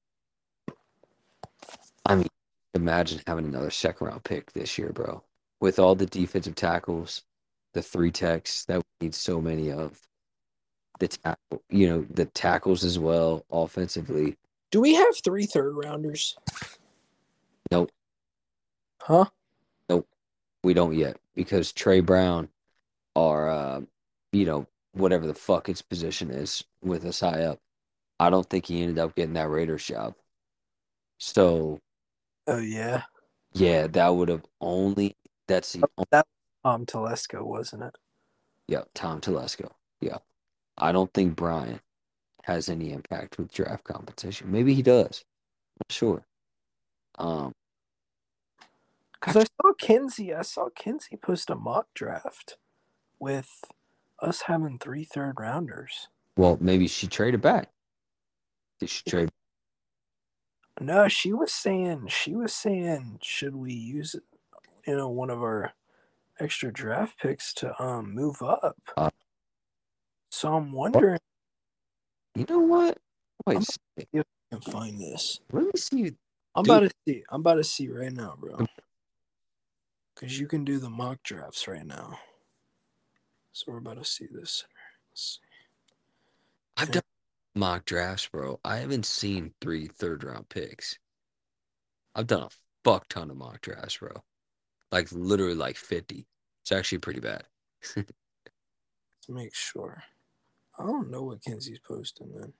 I mean, imagine having another second round pick this year, bro. With all the defensive tackles, the three techs that we need so many of, the tackle, you know, the tackles as well, offensively. Do we have three third rounders? Nope, Huh? nope, we don't yet because Trey Brown or uh, you know, whatever the fuck its position is with us high up. I don't think he ended up getting that Raiders job. So Oh yeah. yeah, that would have only that's the only, That um Telesco, wasn't it? yeah, Tom Telesco. Yeah. I don't think Brian has any impact with draft compensation. Maybe he does. I'm not sure. Um, Because I saw Kinsey, I saw Kinsey post a mock draft with us having three third rounders. well, maybe she traded back. Did she trade? No, she was saying she was saying should we use you know one of our extra draft picks to um move up? Uh, So I'm wondering. you know what? Wait a I'm second. gonna can find this. Let me see. I'm Dude. about to see. I'm about to see right now, bro. Because you can do the mock drafts right now. So we're about to see this. Let's see. I've done mock drafts, bro. I haven't seen three third round picks. I've done a fuck ton of mock drafts, bro. Like literally like fifty. It's actually pretty bad. Let's make sure. I don't know what Kenzie's posting, man.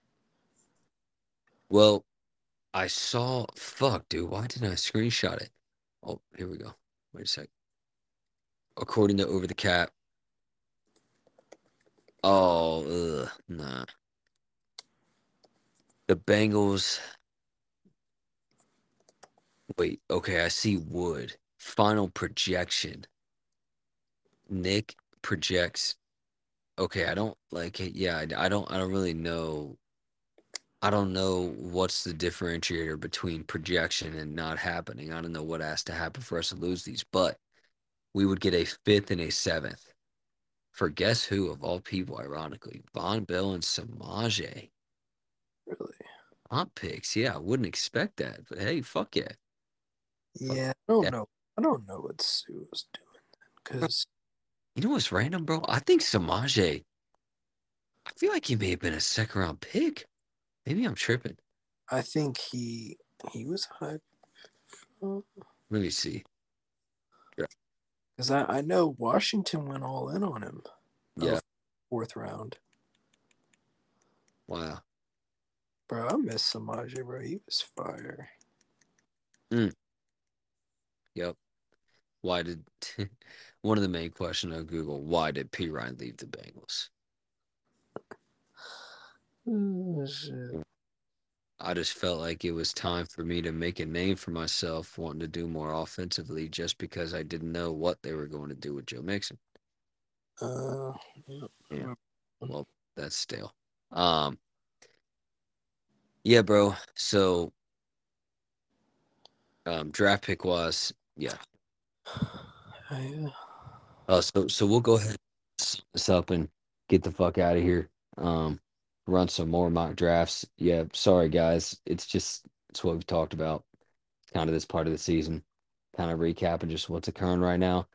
Well, I saw. Fuck, dude. Why didn't I screenshot it? Oh, here we go. Wait a sec. According to Over the Cap. Oh, ugh, nah. The Bengals. Wait, okay. I see Wood. Final projection. Nick projects. Okay, I don't like it. Yeah, I, I don't. I don't really know. I don't know what's the differentiator between projection and not happening. I don't know what has to happen for us to lose these, but we would get a fifth and a seventh for guess who of all people, ironically, Von Bell and Samaje. Really? Hot picks, yeah, I wouldn't expect that, but hey, fuck yeah. Yeah, I don't know. I don't know what Sue was doing because you know what's random, bro? I think Samaje. I feel like he may have been a second round pick. Maybe I'm tripping. I think he he was hyped. Let me see. Because I, I know Washington went all in on him. Yeah. Fourth round. Wow. Bro, I miss Samaje, bro. He was fire. Mm. Yep. Why did one of the main questions on Google? Why did P Ryan leave the Bengals? Oh, shit. I just felt like it was time for me to make a name for myself, wanting to do more offensively, just because I didn't know what they were going to do with Joe Mixon. Uh, yeah. yeah. Well, that's stale. Um. Yeah, bro. So, um, draft pick was yeah. Yeah. Uh, so so we'll go ahead and sum this up and get the fuck out of here. Um, run some more mock drafts. Yeah, sorry guys. It's just it's what we talked about. Kind of this part of the season. Kind of recapping just what's occurring right now.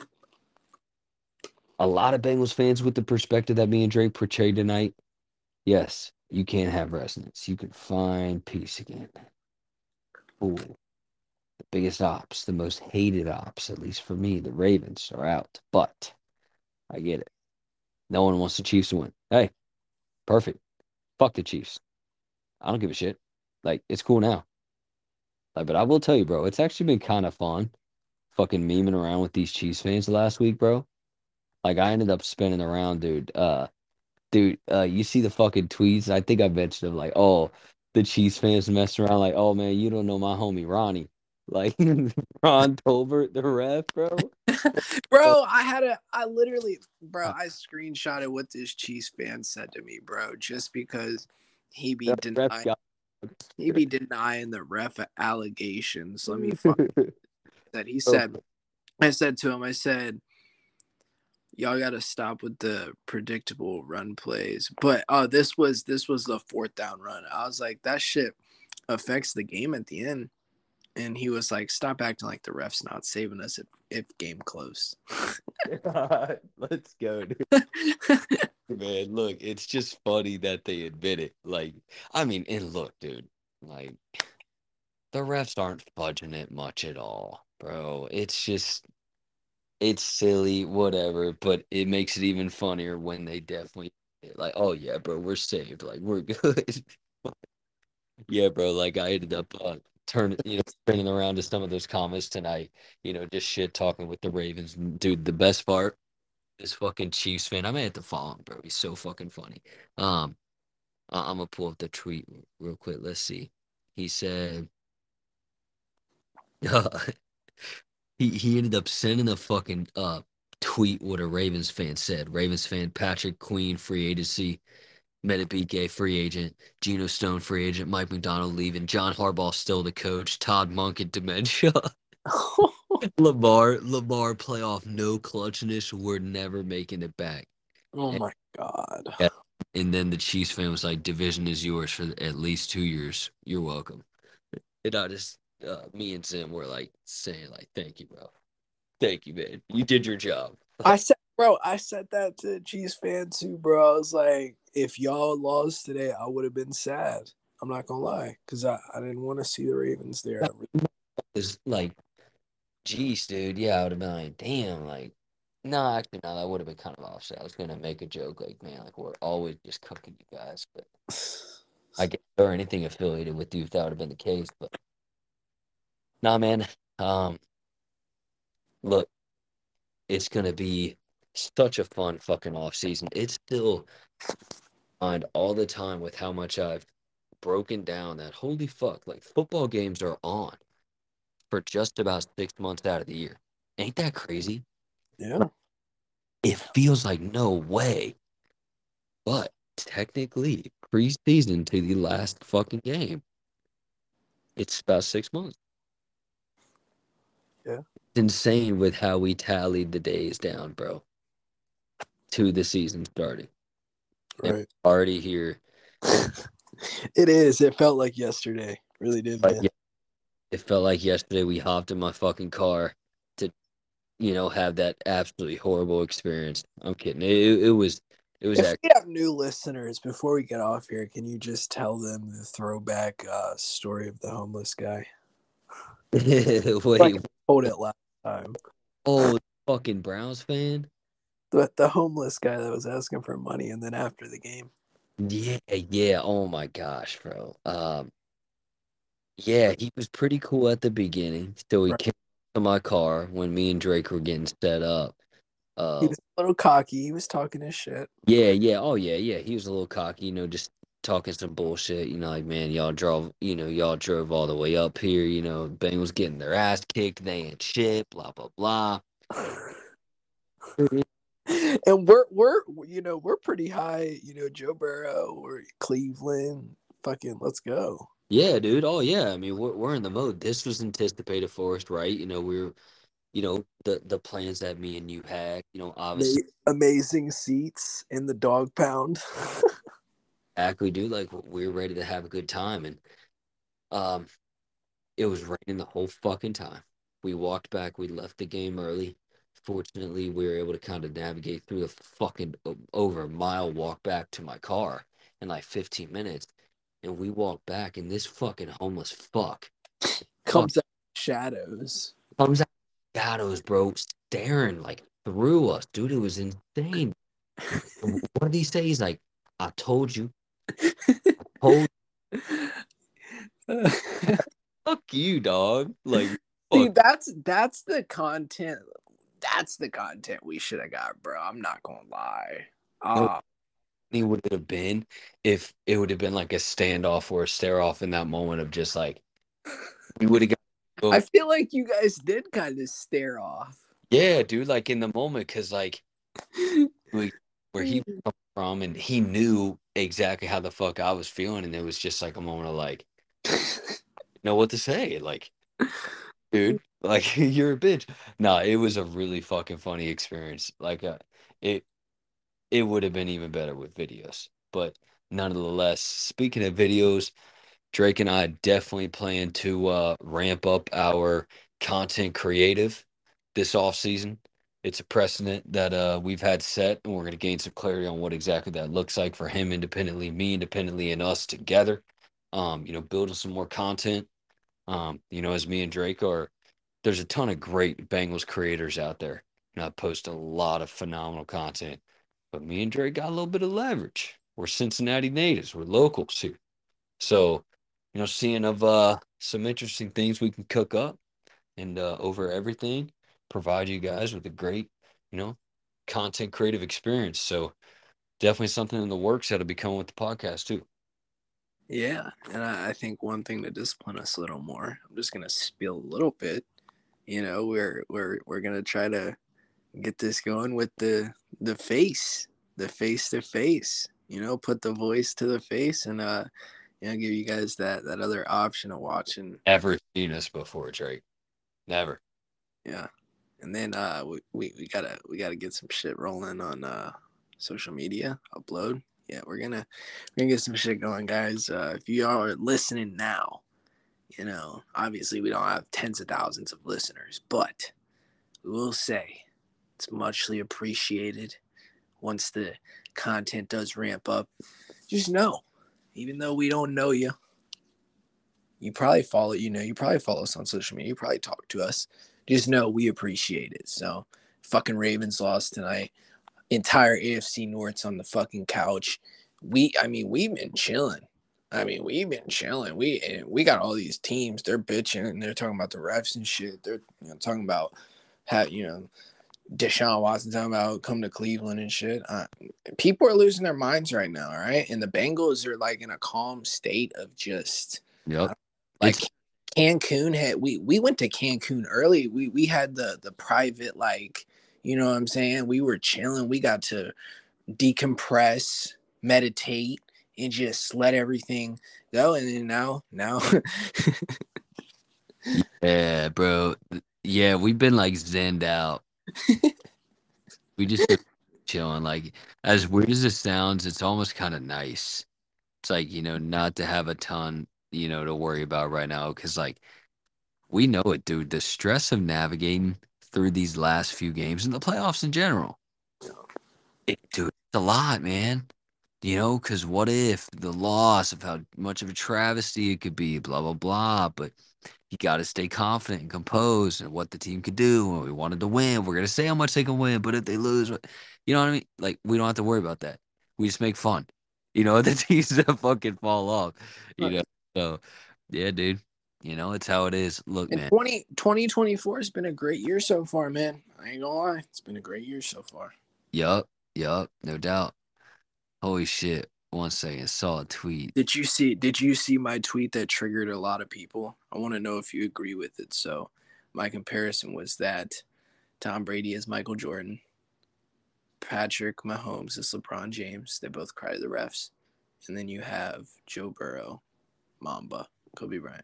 A lot of Bengals fans with the perspective that me and Drake portrayed tonight. Yes, you can have resonance. You can find peace again. Ooh, the biggest ops, the most hated ops, at least for me, the Ravens are out. But I get it. No one wants the Chiefs to win. Hey, perfect. Fuck the Chiefs. I don't give a shit. Like, it's cool now. Like, but I will tell you, bro, it's actually been kind of fun fucking memeing around with these Chiefs fans last week, bro. Like, I ended up spinning around, dude. Uh, dude, uh, you see the fucking tweets? I think I mentioned them, like, oh, the Chiefs fans messing around, like, oh, man, you don't know my homie Ronnie. Like, Ron Tolbert, the ref, bro. Bro, I had a, I literally, bro, I screenshotted what this Chiefs fan said to me, bro, just because he be denying, he be denying the ref allegations. Let me find that. He said, I said to him, I said, y'all got to stop with the predictable run plays. But oh, this was this was the fourth down run. I was like, that shit affects the game at the end. And he was like, stop acting like the ref's not saving us if, if game close. Let's go, dude. Man, look, it's just funny that they admit it. Like, I mean, and look, dude, like, the refs aren't fudging it much at all, bro. It's just, it's silly, whatever, but it makes it even funnier when they definitely, like, oh, yeah, bro, we're saved. Like, we're good. Yeah, bro, like, I ended up uh, turning, you know, turning around to some of those comments tonight, you know, just shit talking with the Ravens. Dude, the best part, this fucking Chiefs fan, I may have to follow him, bro. He's so fucking funny. Um, I- I'm gonna pull up the tweet real quick. Let's see. He said, uh, he he ended up sending a fucking uh tweet what a Ravens fan said. Ravens fan Patrick Queen free agency, Metabike free agent, Geno Stone free agent, Mike McDonald leaving, John Harbaugh still the coach, Todd Monk in dementia. Lamar, Lamar playoff, no clutchness. We're never making it back. Oh my god. Yeah, And then the Chiefs fan was like, "Division is yours for at least two years. You're welcome." And I just, uh, me and Zim were like saying like, "Thank you, bro. Thank you, man. You did your job." I said, bro, I said that to the Chiefs fan too, bro. I was like, if y'all lost today, I would have been sad. I'm not gonna lie, because I, I didn't want to see the Ravens there. It's like, geez, dude. Yeah, I would have been like, damn, like, no, actually, no, that would have been kind of offset. I was gonna make a joke like, man, like we're always just cooking you guys, but I guess or anything affiliated with you if that would have been the case. But nah, man. Um, look, it's gonna be such a fun fucking off season. It's still on all the time with how much I've broken down that holy fuck, like football games are on for just about six months out of the year. Ain't that crazy? Yeah, It feels like no way, but technically preseason to the last fucking game, it's about six months. yeah, It's insane with how we tallied the days down, bro, to the season starting. And right. we're already here. It is. It felt like yesterday. Really did, But man. yeah, it felt like yesterday we hopped in my fucking car to, you know, have that absolutely horrible experience. I'm kidding. It, it was, it was If actually, we have new listeners, before we get off here, can you just tell them the throwback uh, story of the homeless guy? Like wait, I told it last time. oh, fucking Browns fan? The the homeless guy that was asking for money, and then after the game, Yeah, yeah. Oh my gosh, bro. Um, yeah, he was pretty cool at the beginning. So he right? came to my car when me and Drake were getting set up. He Uh, was a little cocky. He was talking his shit. yeah, yeah. Oh yeah, yeah. He was a little cocky, you know, just talking some bullshit. You know, like man, y'all drove, you know, y'all drove all the way up here. You know, Bengals getting their ass kicked. They ain't shit. Blah blah blah. And we're we're you know we're pretty high. You know, Joe Burrow or Cleveland. Fucking let's go. Yeah, dude. Oh yeah. I mean, we're we're in the mode. This was anticipated for us, right? You know, we we're you know the the plans that me and you had. You know, obviously, Amazing seats in the dog pound. exactly, dude. Like we were ready to have a good time, and um, it was raining the whole fucking time. We walked back. We left the game early. Fortunately, we were able to kind of navigate through the fucking o- over a mile walk back to my car in like fifteen minutes. And we walked back, and this fucking homeless fuck, fuck Comes out shadows. comes out of shadows, bro, staring like through us, dude. It was insane. What did he say? He's like, "I told you, told fuck you, dog." Like, See, fuck. that's that's the content. That's the content we should have got, bro. I'm not gonna lie. Ah, He would have been if it would have been like a standoff or a stare off in that moment of just like we would have got I boom. feel like you guys did kind of stare off. Yeah, dude, like in the moment because like we where he was coming from and he knew exactly how the fuck I was feeling and it was just like a moment of like know what to say like dude like you're a bitch. No, it was a really fucking funny experience. Like uh, it it would have been even better with videos, but nonetheless, speaking of videos. Drake and I definitely plan to uh, ramp up our content creative this off season. It's a precedent that uh, we've had set, and we're going to gain some clarity on what exactly that looks like for him independently, me independently, and us together. Um, you know, building some more content. Um, you know, as me and Drake are, there's a ton of great Bengals creators out there. And I post a lot of phenomenal content. But me and Drake got a little bit of leverage. We're Cincinnati natives. We're locals here. So, you know, seeing of uh some interesting things we can cook up and uh over everything, provide you guys with a great, you know, content creative experience. So definitely something in the works that'll be coming with the podcast too. Yeah, and I, I think one thing to discipline us a little more. I'm just gonna spill a little bit. You know, we're we're we're gonna try to get this going with the the face, the face to face. You know, put the voice to the face, and uh, you know, give you guys that that other option of watching. Never seen us before, Drake. Never. Yeah, and then uh, we, we we gotta we gotta get some shit rolling on uh social media, upload. Yeah, we're gonna we're gonna get some shit going, guys. Uh, if you are listening now, you know, obviously we don't have tens of thousands of listeners, but we will say it's muchly appreciated once the content does ramp up. Just know, even though we don't know you, you probably follow, you know, you probably follow us on social media. You probably talk to us. Just know we appreciate it. So, fucking Ravens lost tonight. Entire A F C North's on the fucking couch. We, I mean, we've been chilling. I mean, we've been chilling. We we got all these teams. They're bitching and they're talking about the refs and shit. They're you know talking about how you know Deshaun Watson talking about come to Cleveland and shit. Uh, people are losing their minds right now, all right? And the Bengals are like in a calm state of just Yep. like It's Cancun had we we went to Cancun early. We we had the the private like you know what I'm saying. We were chilling. We got to decompress, meditate, and just let everything go. And then now now yeah, bro. Yeah, we've been like zenned out. We just been chilling. Like as weird as it sounds, it's almost kind of nice. It's like you know not to have a ton you know to worry about right now because like we know it, dude. The stress of navigating through these last few games and the playoffs in general, it, dude, it's a lot, man. You know, because what if the loss of how much of a travesty it could be, blah blah blah. But you got to stay confident and composed and what the team could do. When we wanted to win, we're gonna say how much they can win, but if they lose, what- you know what I mean? Like we don't have to worry about that. We just make fun. You know, the teams that fucking fall off. You know, so yeah, dude. You know, it's how it is. Look, and man. twenty twenty twenty-four has been a great year so far, man. I ain't gonna lie. It's been a great year so far. Yup, yup, no doubt. Holy shit. One second, saw a tweet. Did you see did you see my tweet that triggered a lot of people? I want to know if you agree with it. So my comparison was that Tom Brady is Michael Jordan, Patrick Mahomes is LeBron James. They both cry to the refs. And then you have Joe Burrow, Mamba, Kobe Bryant.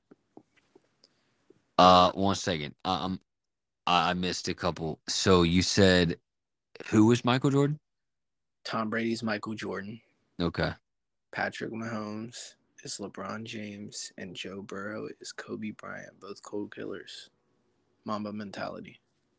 Uh, one second. Um, I I missed a couple. So you said who was Michael Jordan? Tom Brady's Michael Jordan. Okay. Patrick Mahomes is LeBron James. And Joe Burrow is Kobe Bryant. Both cold killers. Mamba mentality.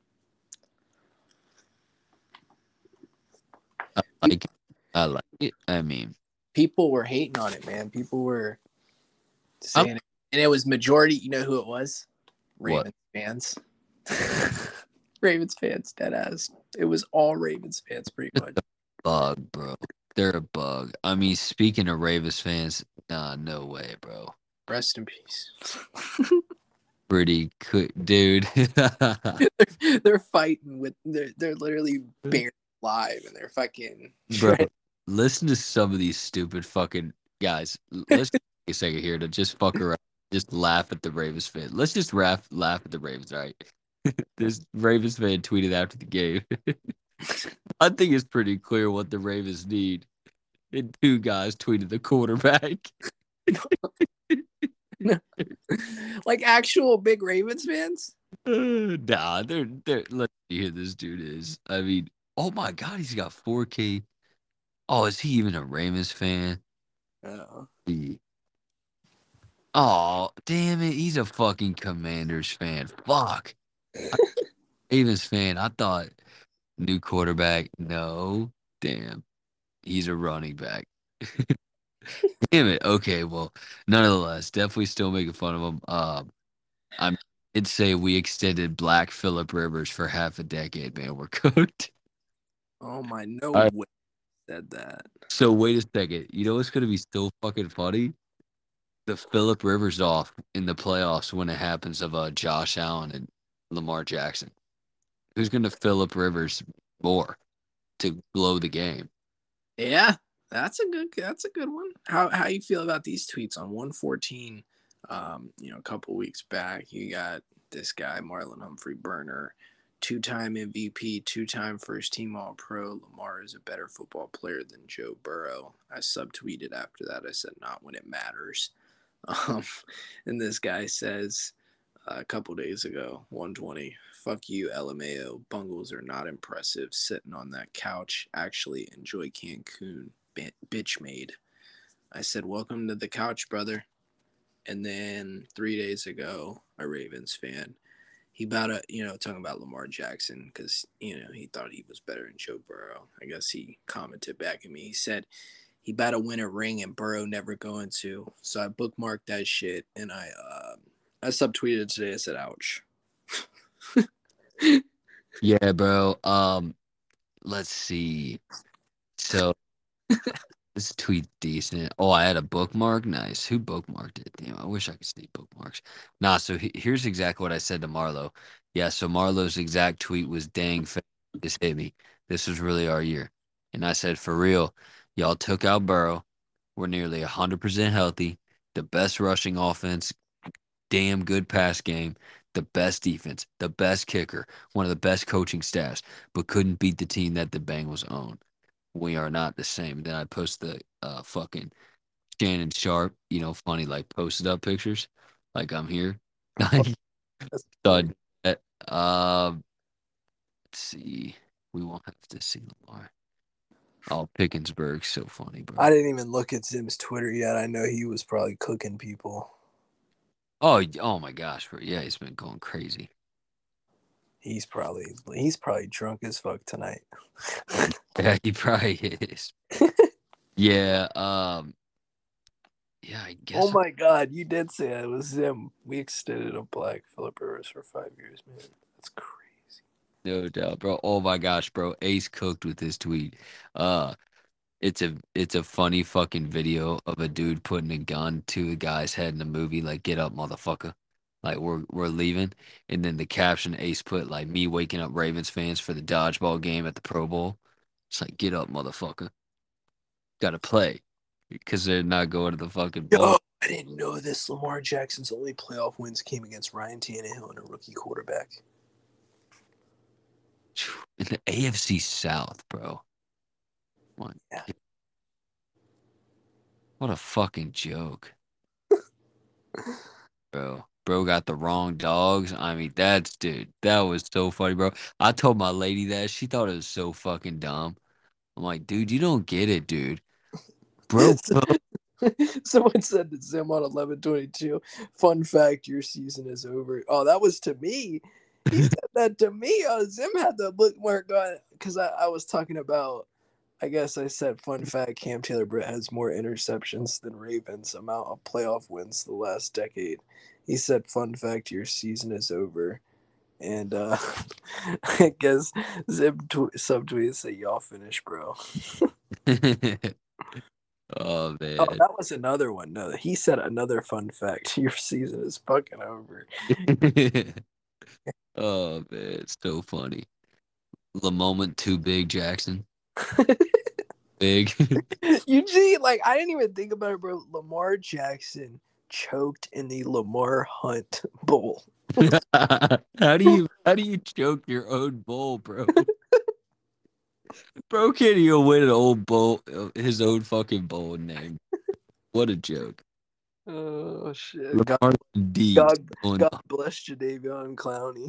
I like it. I like it. I mean, People were hating on it, man. People were I, saying it. And it was majority, you know who it was? what? Ravens fans. Ravens fans, dead ass. It was all Ravens fans, pretty much. Bug, bro. They're a bug. I mean, speaking of Ravens fans, nah, no way, bro. Rest in peace. Pretty good, dude. they're, they're fighting with they're they're literally buried alive and they're fucking Bro, trying. listen to some of these stupid fucking guys. Let's take a second here to just fuck around, just laugh at the Ravens fan. Let's just laugh, laugh at the Ravens, all right? This Ravens fan tweeted after the game. I think it's pretty clear what the Ravens need. And two guys tweeted the quarterback. Like actual big Ravens fans. Uh, nah, they're they're. Let's see who this dude is. I mean, oh my god, he's got four K. Oh, is he even a Ravens fan? Oh. He- Oh, damn it, he's a fucking Commanders fan. Fuck, Ravens fan. I thought new quarterback. No, damn, he's a running back. Damn it. Okay, well, nonetheless, definitely still making fun of him. Um, I did say we extended Black Phillip Rivers for half a decade, man. We're cooked. Oh my no All right. way said that. So wait a second. You know what's gonna be so fucking funny? The Phillip Rivers off in the playoffs when it happens of uh Josh Allen and Lamar Jackson. Who's gonna Phillip Rivers more to blow the game? Yeah, that's a good that's a good one. How how you feel about these tweets on one fourteen? Um, you know, a couple weeks back, you got this guy Marlon Humphrey Burner, two-time M V P, two-time first-team All-Pro. Lamar is a better football player than Joe Burrow. I subtweeted after that. I said, not when it matters. Um, and this guy says uh, a couple days ago, one twenty, fuck you, L M A O. Bungles are not impressive. Sitting on that couch, actually enjoy Cancun. bitch made. I said, "Welcome to the couch, brother." And then three days ago, a Ravens fan, he about to, you know, talking about Lamar Jackson because, you know, he thought he was better than Joe Burrow. I guess he commented back at me. He said he about to win a ring and Burrow never going to. So I bookmarked that shit and I uh, I subtweeted today. I said, "Ouch." Yeah, bro. Um, let's see. So this tweet decent. Oh, I had a bookmark. Nice. Who bookmarked it? Damn, I wish I could see bookmarks. Nah. So he, here's exactly what I said to Marlo. Yeah. So Marlo's exact tweet was, "Dang, fam, this hit me. This was really our year." And I said, "For real, y'all took out Burrow. We're nearly one hundred percent healthy. The best rushing offense, damn good pass game, the best defense, the best kicker, one of the best coaching staffs, but couldn't beat the team that the Bengals own. We are not the same." Then I post the uh fucking Shannon Sharp, you know, funny like posted up pictures, like I'm here. That's funny. Done. Um, let's see. We won't have to see Lamar. Oh, Pickensburg, so funny, I bro. didn't even look at Zim's Twitter yet. I know he was probably cooking people. Oh, oh my gosh, bro. Yeah, he's been going crazy. He's probably he's probably drunk as fuck tonight. Yeah, he probably is. Yeah, um, yeah, I Oh guess my god, you did say that. It was Zim. We extended a black Philip Rivers for five years, man. That's crazy. no doubt, bro. Oh my gosh, bro. Ace cooked with his tweet. Uh, it's a it's a funny fucking video of a dude putting a gun to a guy's head in the movie, like, "Get up, motherfucker." Like we're we're leaving. And then the caption Ace put, like, "Me waking up Ravens fans for the dodgeball game at the Pro Bowl." It's like, "Get up, motherfucker. Gotta play." Because they're not going to the fucking Yo, bowl. I didn't know this. Lamar Jackson's only playoff wins came against Ryan Tannehill and a rookie quarterback. In the A F C South, bro. What, Yeah. what a fucking joke, bro. Bro got the wrong dogs. I mean, that's, dude, that was so funny, bro. I told my lady that. She thought it was so fucking dumb. I'm like, dude, you don't get it, dude. Bro, Someone said to Zim on eleven twenty-two, "Fun fact, your season is over." Oh, that was to me. He said that to me. Oh, Zim had the bookmark on because I, I was talking about, I guess I said, fun fact, Cam Taylor-Britt has more interceptions than Ravens amount of playoff wins the last decade. He said, "Fun fact, your season is over." And uh, I guess Zim tw- subtweet say, "Y'all finish, bro." oh, Oh, man. that was another one. No, he said another fun fact. Your season is fucking over. oh, man. It's so funny. The moment too big, Jackson. Big. Eugene, like I didn't even think about it, bro. Lamar Jackson choked in the Lamar Hunt Bowl. how do you how do you choke your own bowl, bro? Bro can't even win an old bowl, uh, his own fucking bowl name. What a joke. Oh shit! God, Lamar indeed. God, God bless Jadeveon Clowney.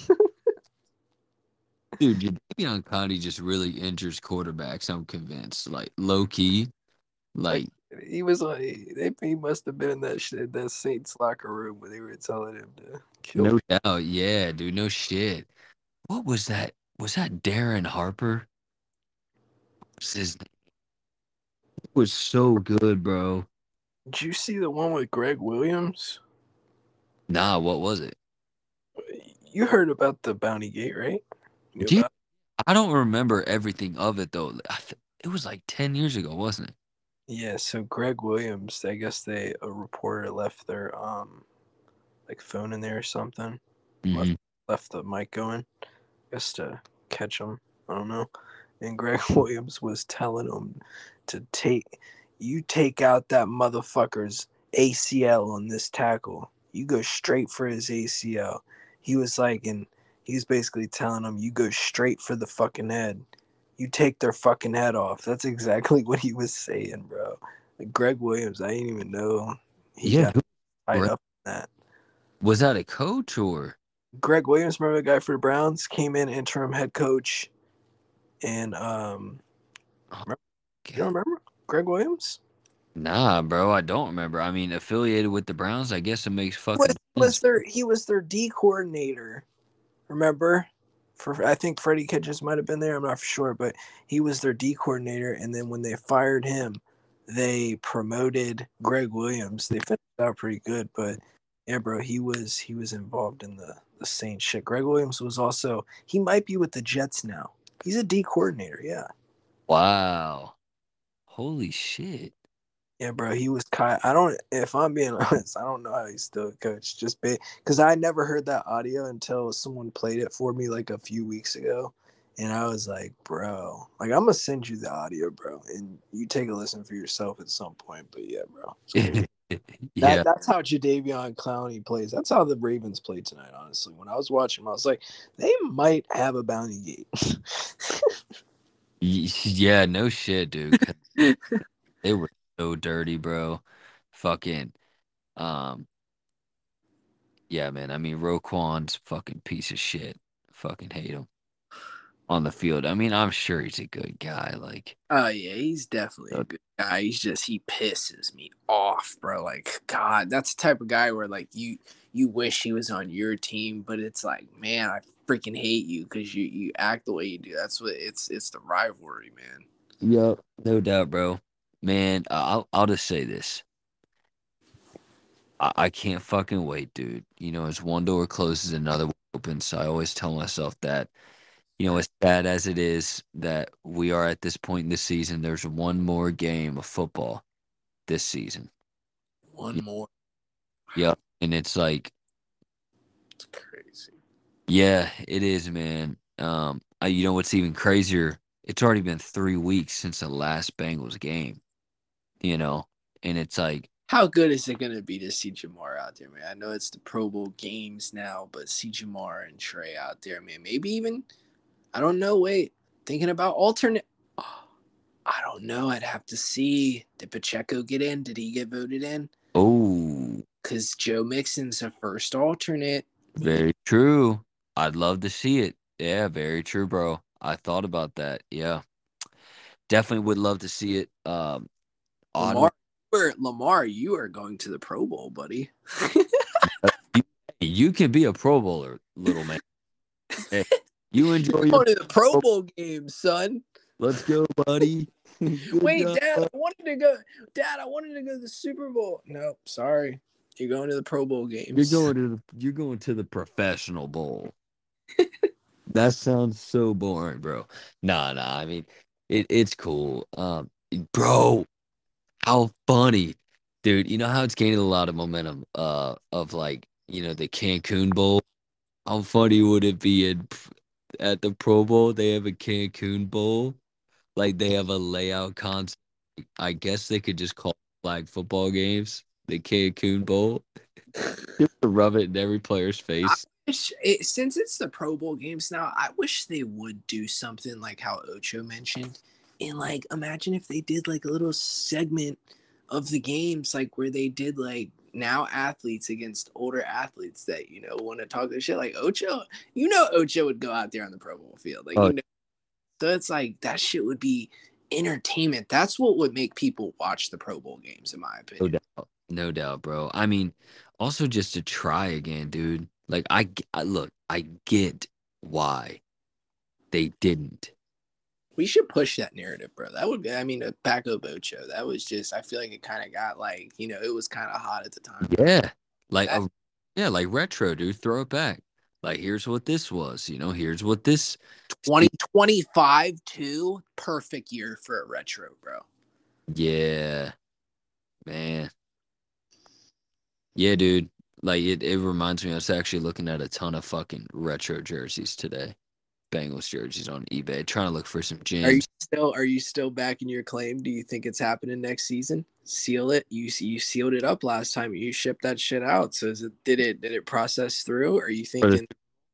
Dude, Jadeveon Clowney just really injures quarterbacks. I'm convinced. Like low key, Like like he was like, they, he must have been in that shit, that Saints locker room where they were telling him to kill no people. doubt. Yeah, dude. No shit. What was that? Was that Darren Harper? What's his name? It was so good, bro. Did you see the one with Greg Williams? Nah, what was it? You heard about the Bounty Gate, right? You knew Dude, about I don't remember everything of it though. I th- it was like ten years ago, wasn't it? it? Yeah, so Greg Williams, I guess they a reporter left their um like phone in there or something. Left Mm-hmm. left the mic going, I guess to catch him. I don't know. And Greg Williams was telling him to take you take out that motherfucker's A C L on this tackle. You go straight for his A C L. He was like, and he's basically telling him, you go straight for the fucking head. You take their fucking head off. That's exactly what he was saying, bro. Like Greg Williams, I didn't even know he Yeah, got who- tied Greg- up in that. was that a coach or? Greg Williams, remember the guy for the Browns, came in interim head coach, and um, Oh, remember, you God. don't remember? Greg Williams? Nah, bro, I don't remember. I mean, affiliated with the Browns, I guess it makes Was, fucking was sense. their he was their D coordinator. Remember? For I think Freddie Kitchens might have been there. I'm not for sure, but he was their D coordinator. And then when they fired him, they promoted Greg Williams. They finished out pretty good, but yeah, bro, he was he was involved in the the Saints shit. Greg Williams was also he might be with the Jets now. He's a D coordinator. Yeah, Wow. Holy shit. yeah, bro. He was kind. I don't. If I'm being honest, I don't know how he's still a coach. Just because I never heard that audio until someone played it for me like a few weeks ago, and I was like, bro, like I'm gonna send you the audio, bro, and you take a listen for yourself at some point. But yeah, bro, it's crazy. Yeah. That that's how Jadeveon Clowney plays. That's how the Ravens played tonight. Honestly, when I was watching them, I was like, they might have a bounty gate. Y- Yeah, no shit, dude. 'Cause they were so dirty, bro. Fucking, um, yeah, man. I mean, Roquan's fucking piece of shit. Fucking hate him on the field. I mean, I'm sure he's a good guy. Like, Oh yeah, he's definitely a uh, good guy. He's just he pisses me off, bro. Like God, that's the type of guy where like you you wish he was on your team, but it's like, man, I freaking hate you because you you act the way you do. That's what it's it's the rivalry, man. yep, no doubt, bro. Man, uh, I'll I'll just say this. I, I can't fucking wait, dude. You know, as one door closes, another one opens. So I always tell myself that, you know, as sad as it is that we are at this point in the season, there's one more game of football this season. One Y- more, Yep. And it's like, it's crazy. yeah, it is, man. Um, I, you know what's even crazier? It's already been three weeks since the last Bengals game, you know, and it's like, How good is it gonna be to see Jamar out there, man? I know it's the Pro Bowl games now, but see Jamar and Trey out there, man. Maybe even I don't know. Wait, thinking about alternate. I don't know. I'd have to see. Did Pacheco get in? Did he get voted in? oh, Because Joe Mixon's a first alternate. very true. I'd love to see it. Yeah, very true, bro. I thought about that. Yeah, definitely would love to see it. Um, odd one. Lamar, or Lamar, you are going to the Pro Bowl, buddy. You, you can be a Pro Bowler, little man. Hey, you enjoy your Going to the Pro Pro- Bowl game, son. Let's go, buddy. Good Wait, job. Dad, I wanted to go. Dad, I wanted to go to the Super Bowl. Nope, sorry. You're going to the Pro Bowl You're games. going to the you're going to the professional bowl. That sounds so boring, bro. Nah, nah. I mean, it it's cool. Um, bro, how funny, dude. You know how it's gaining a lot of momentum. Uh, of like you know the Cancun Bowl. How funny would it be in, at the Pro Bowl? They have a Cancun Bowl. Like they have a layout concept. I guess they could just call it flag football games the Cancun Bowl. Just to rub it in every player's I face. wish it, since it's the Pro Bowl games now, I wish they would do something like how Ocho mentioned. And like imagine if they did like a little segment of the games, like where they did like now athletes against older athletes that, you know, want to talk their shit. Like Ocho, you know Ocho would go out there on the Pro Bowl field. Like, Oh, you know, so it's like that shit would be entertainment. That's what would make people watch the Pro Bowl games, in my no opinion. doubt. No doubt, bro. I mean, also just to try again, dude. Like I, g- I- look, I get why they didn't. We should push that narrative, bro. That would be, I mean, a Paco Bocho. That was just, I feel like it kind of got like, you know, it was kind of hot at the time. Yeah. Like That a yeah, like retro, dude. Throw it back. Like here's what this was, you know, here's what this twenty twenty-five, too, perfect year for a retro, bro. yeah, man. Yeah, dude. Like it, it reminds me, I was actually looking at a ton of fucking retro jerseys today. Bengals jerseys on eBay, trying to look for some Are you gems. still, are you still backing your claim? Do you think it's happening next season? Seal it. You you sealed it up last time. You shipped that shit out. So is it, did it, did it process through? Or are you For the, thinking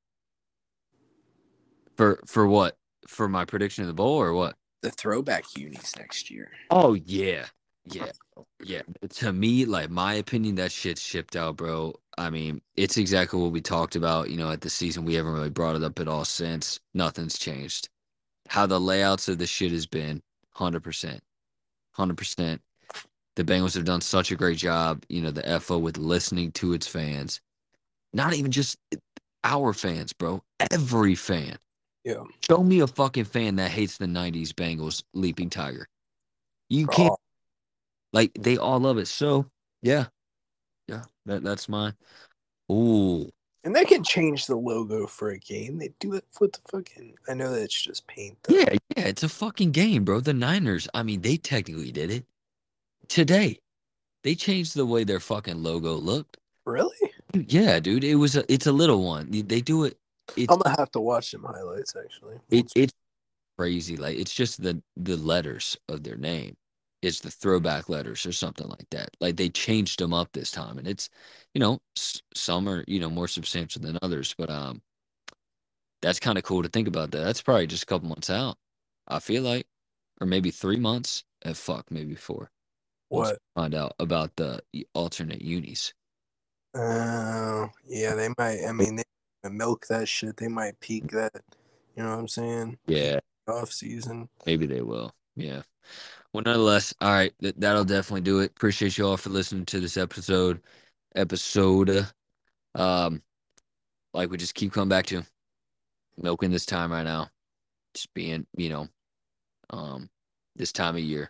for for what? For my prediction of the bowl or what? the throwback unis next year? Oh yeah. Yeah. Yeah. To me, like my opinion, that shit's shipped out, bro. I mean, it's exactly what we talked about, you know, at the season. We haven't really brought it up at all since. Nothing's changed. How the layouts of the shit has been, one hundred percent. hundred percent. The Bengals have done such a great job, you know, the F O with listening to its fans. Not even just our fans, bro. Every fan. Yeah. Show me a fucking fan that hates the nineties Bengals Leaping Tiger. You can't. Oh, Like, they all love it. So, yeah. Yeah, that, that's mine. Ooh. and they can change the logo for a game. They do it with the fucking. I know that it's just paint. Though. Yeah, yeah, it's a fucking game, bro. The Niners, I mean, they technically did it today. They changed the way their fucking logo looked. Really? Yeah, dude. It was a, it's a little one. They they do it. It's I'm gonna have to watch some highlights actually. it, it's crazy. Like, it's just the the letters of their name. It's the throwback letters or something like that. Like, they changed them up this time, and it's, you know, s- some are, you know, more substantial than others, but um, that's kind of cool to think about that. That's probably just a couple months out. I feel like, or maybe three months. And fuck, maybe four. Once What? we find out about the y- alternate unis. Uh, yeah, they might. I mean, they might milk that shit. They might peak that. You know what I'm saying? Yeah, Off season. maybe they will. Yeah. Well, nonetheless, all right, th- that'll definitely do it. Appreciate you all for listening to this episode. Episode, um, like we just keep coming back to milking this time right now. Just being, you know, um, this time of year.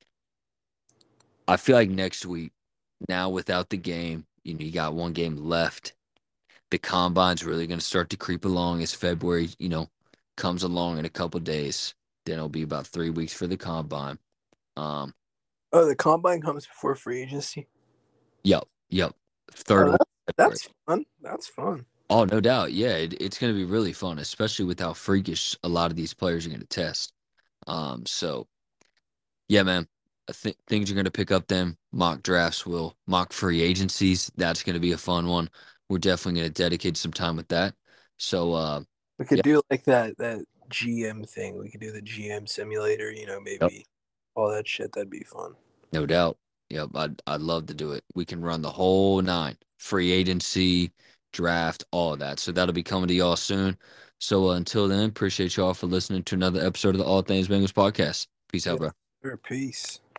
I feel like next week, now without the game, you know, you got one game left. The combine's really going to start to creep along as February, you know, comes along in a couple days. Then it'll be about three weeks for the combine. Um, Oh, the combine comes before free agency. yep, yep. Third Oh, week. that's, that's fun. That's fun. Oh, no doubt. Yeah, it, it's going to be really fun, especially with how freakish a lot of these players are going to test. Um, so yeah, man, I think things are going to pick up. Then mock drafts will mock free agencies. That's going to be a fun one. We're definitely going to dedicate some time with that. So, uh, We could yeah. do like that that G M thing. We could do the G M simulator. You know, maybe Yep. all that shit. That'd be fun. No doubt. Yep, I'd I'd love to do it. We can run the whole nine, free agency, draft, all of that. So that'll be coming to y'all soon. So uh, until then, appreciate y'all for listening to another episode of the All Things Bengals podcast. Peace out, Yeah. bro. Sure, peace.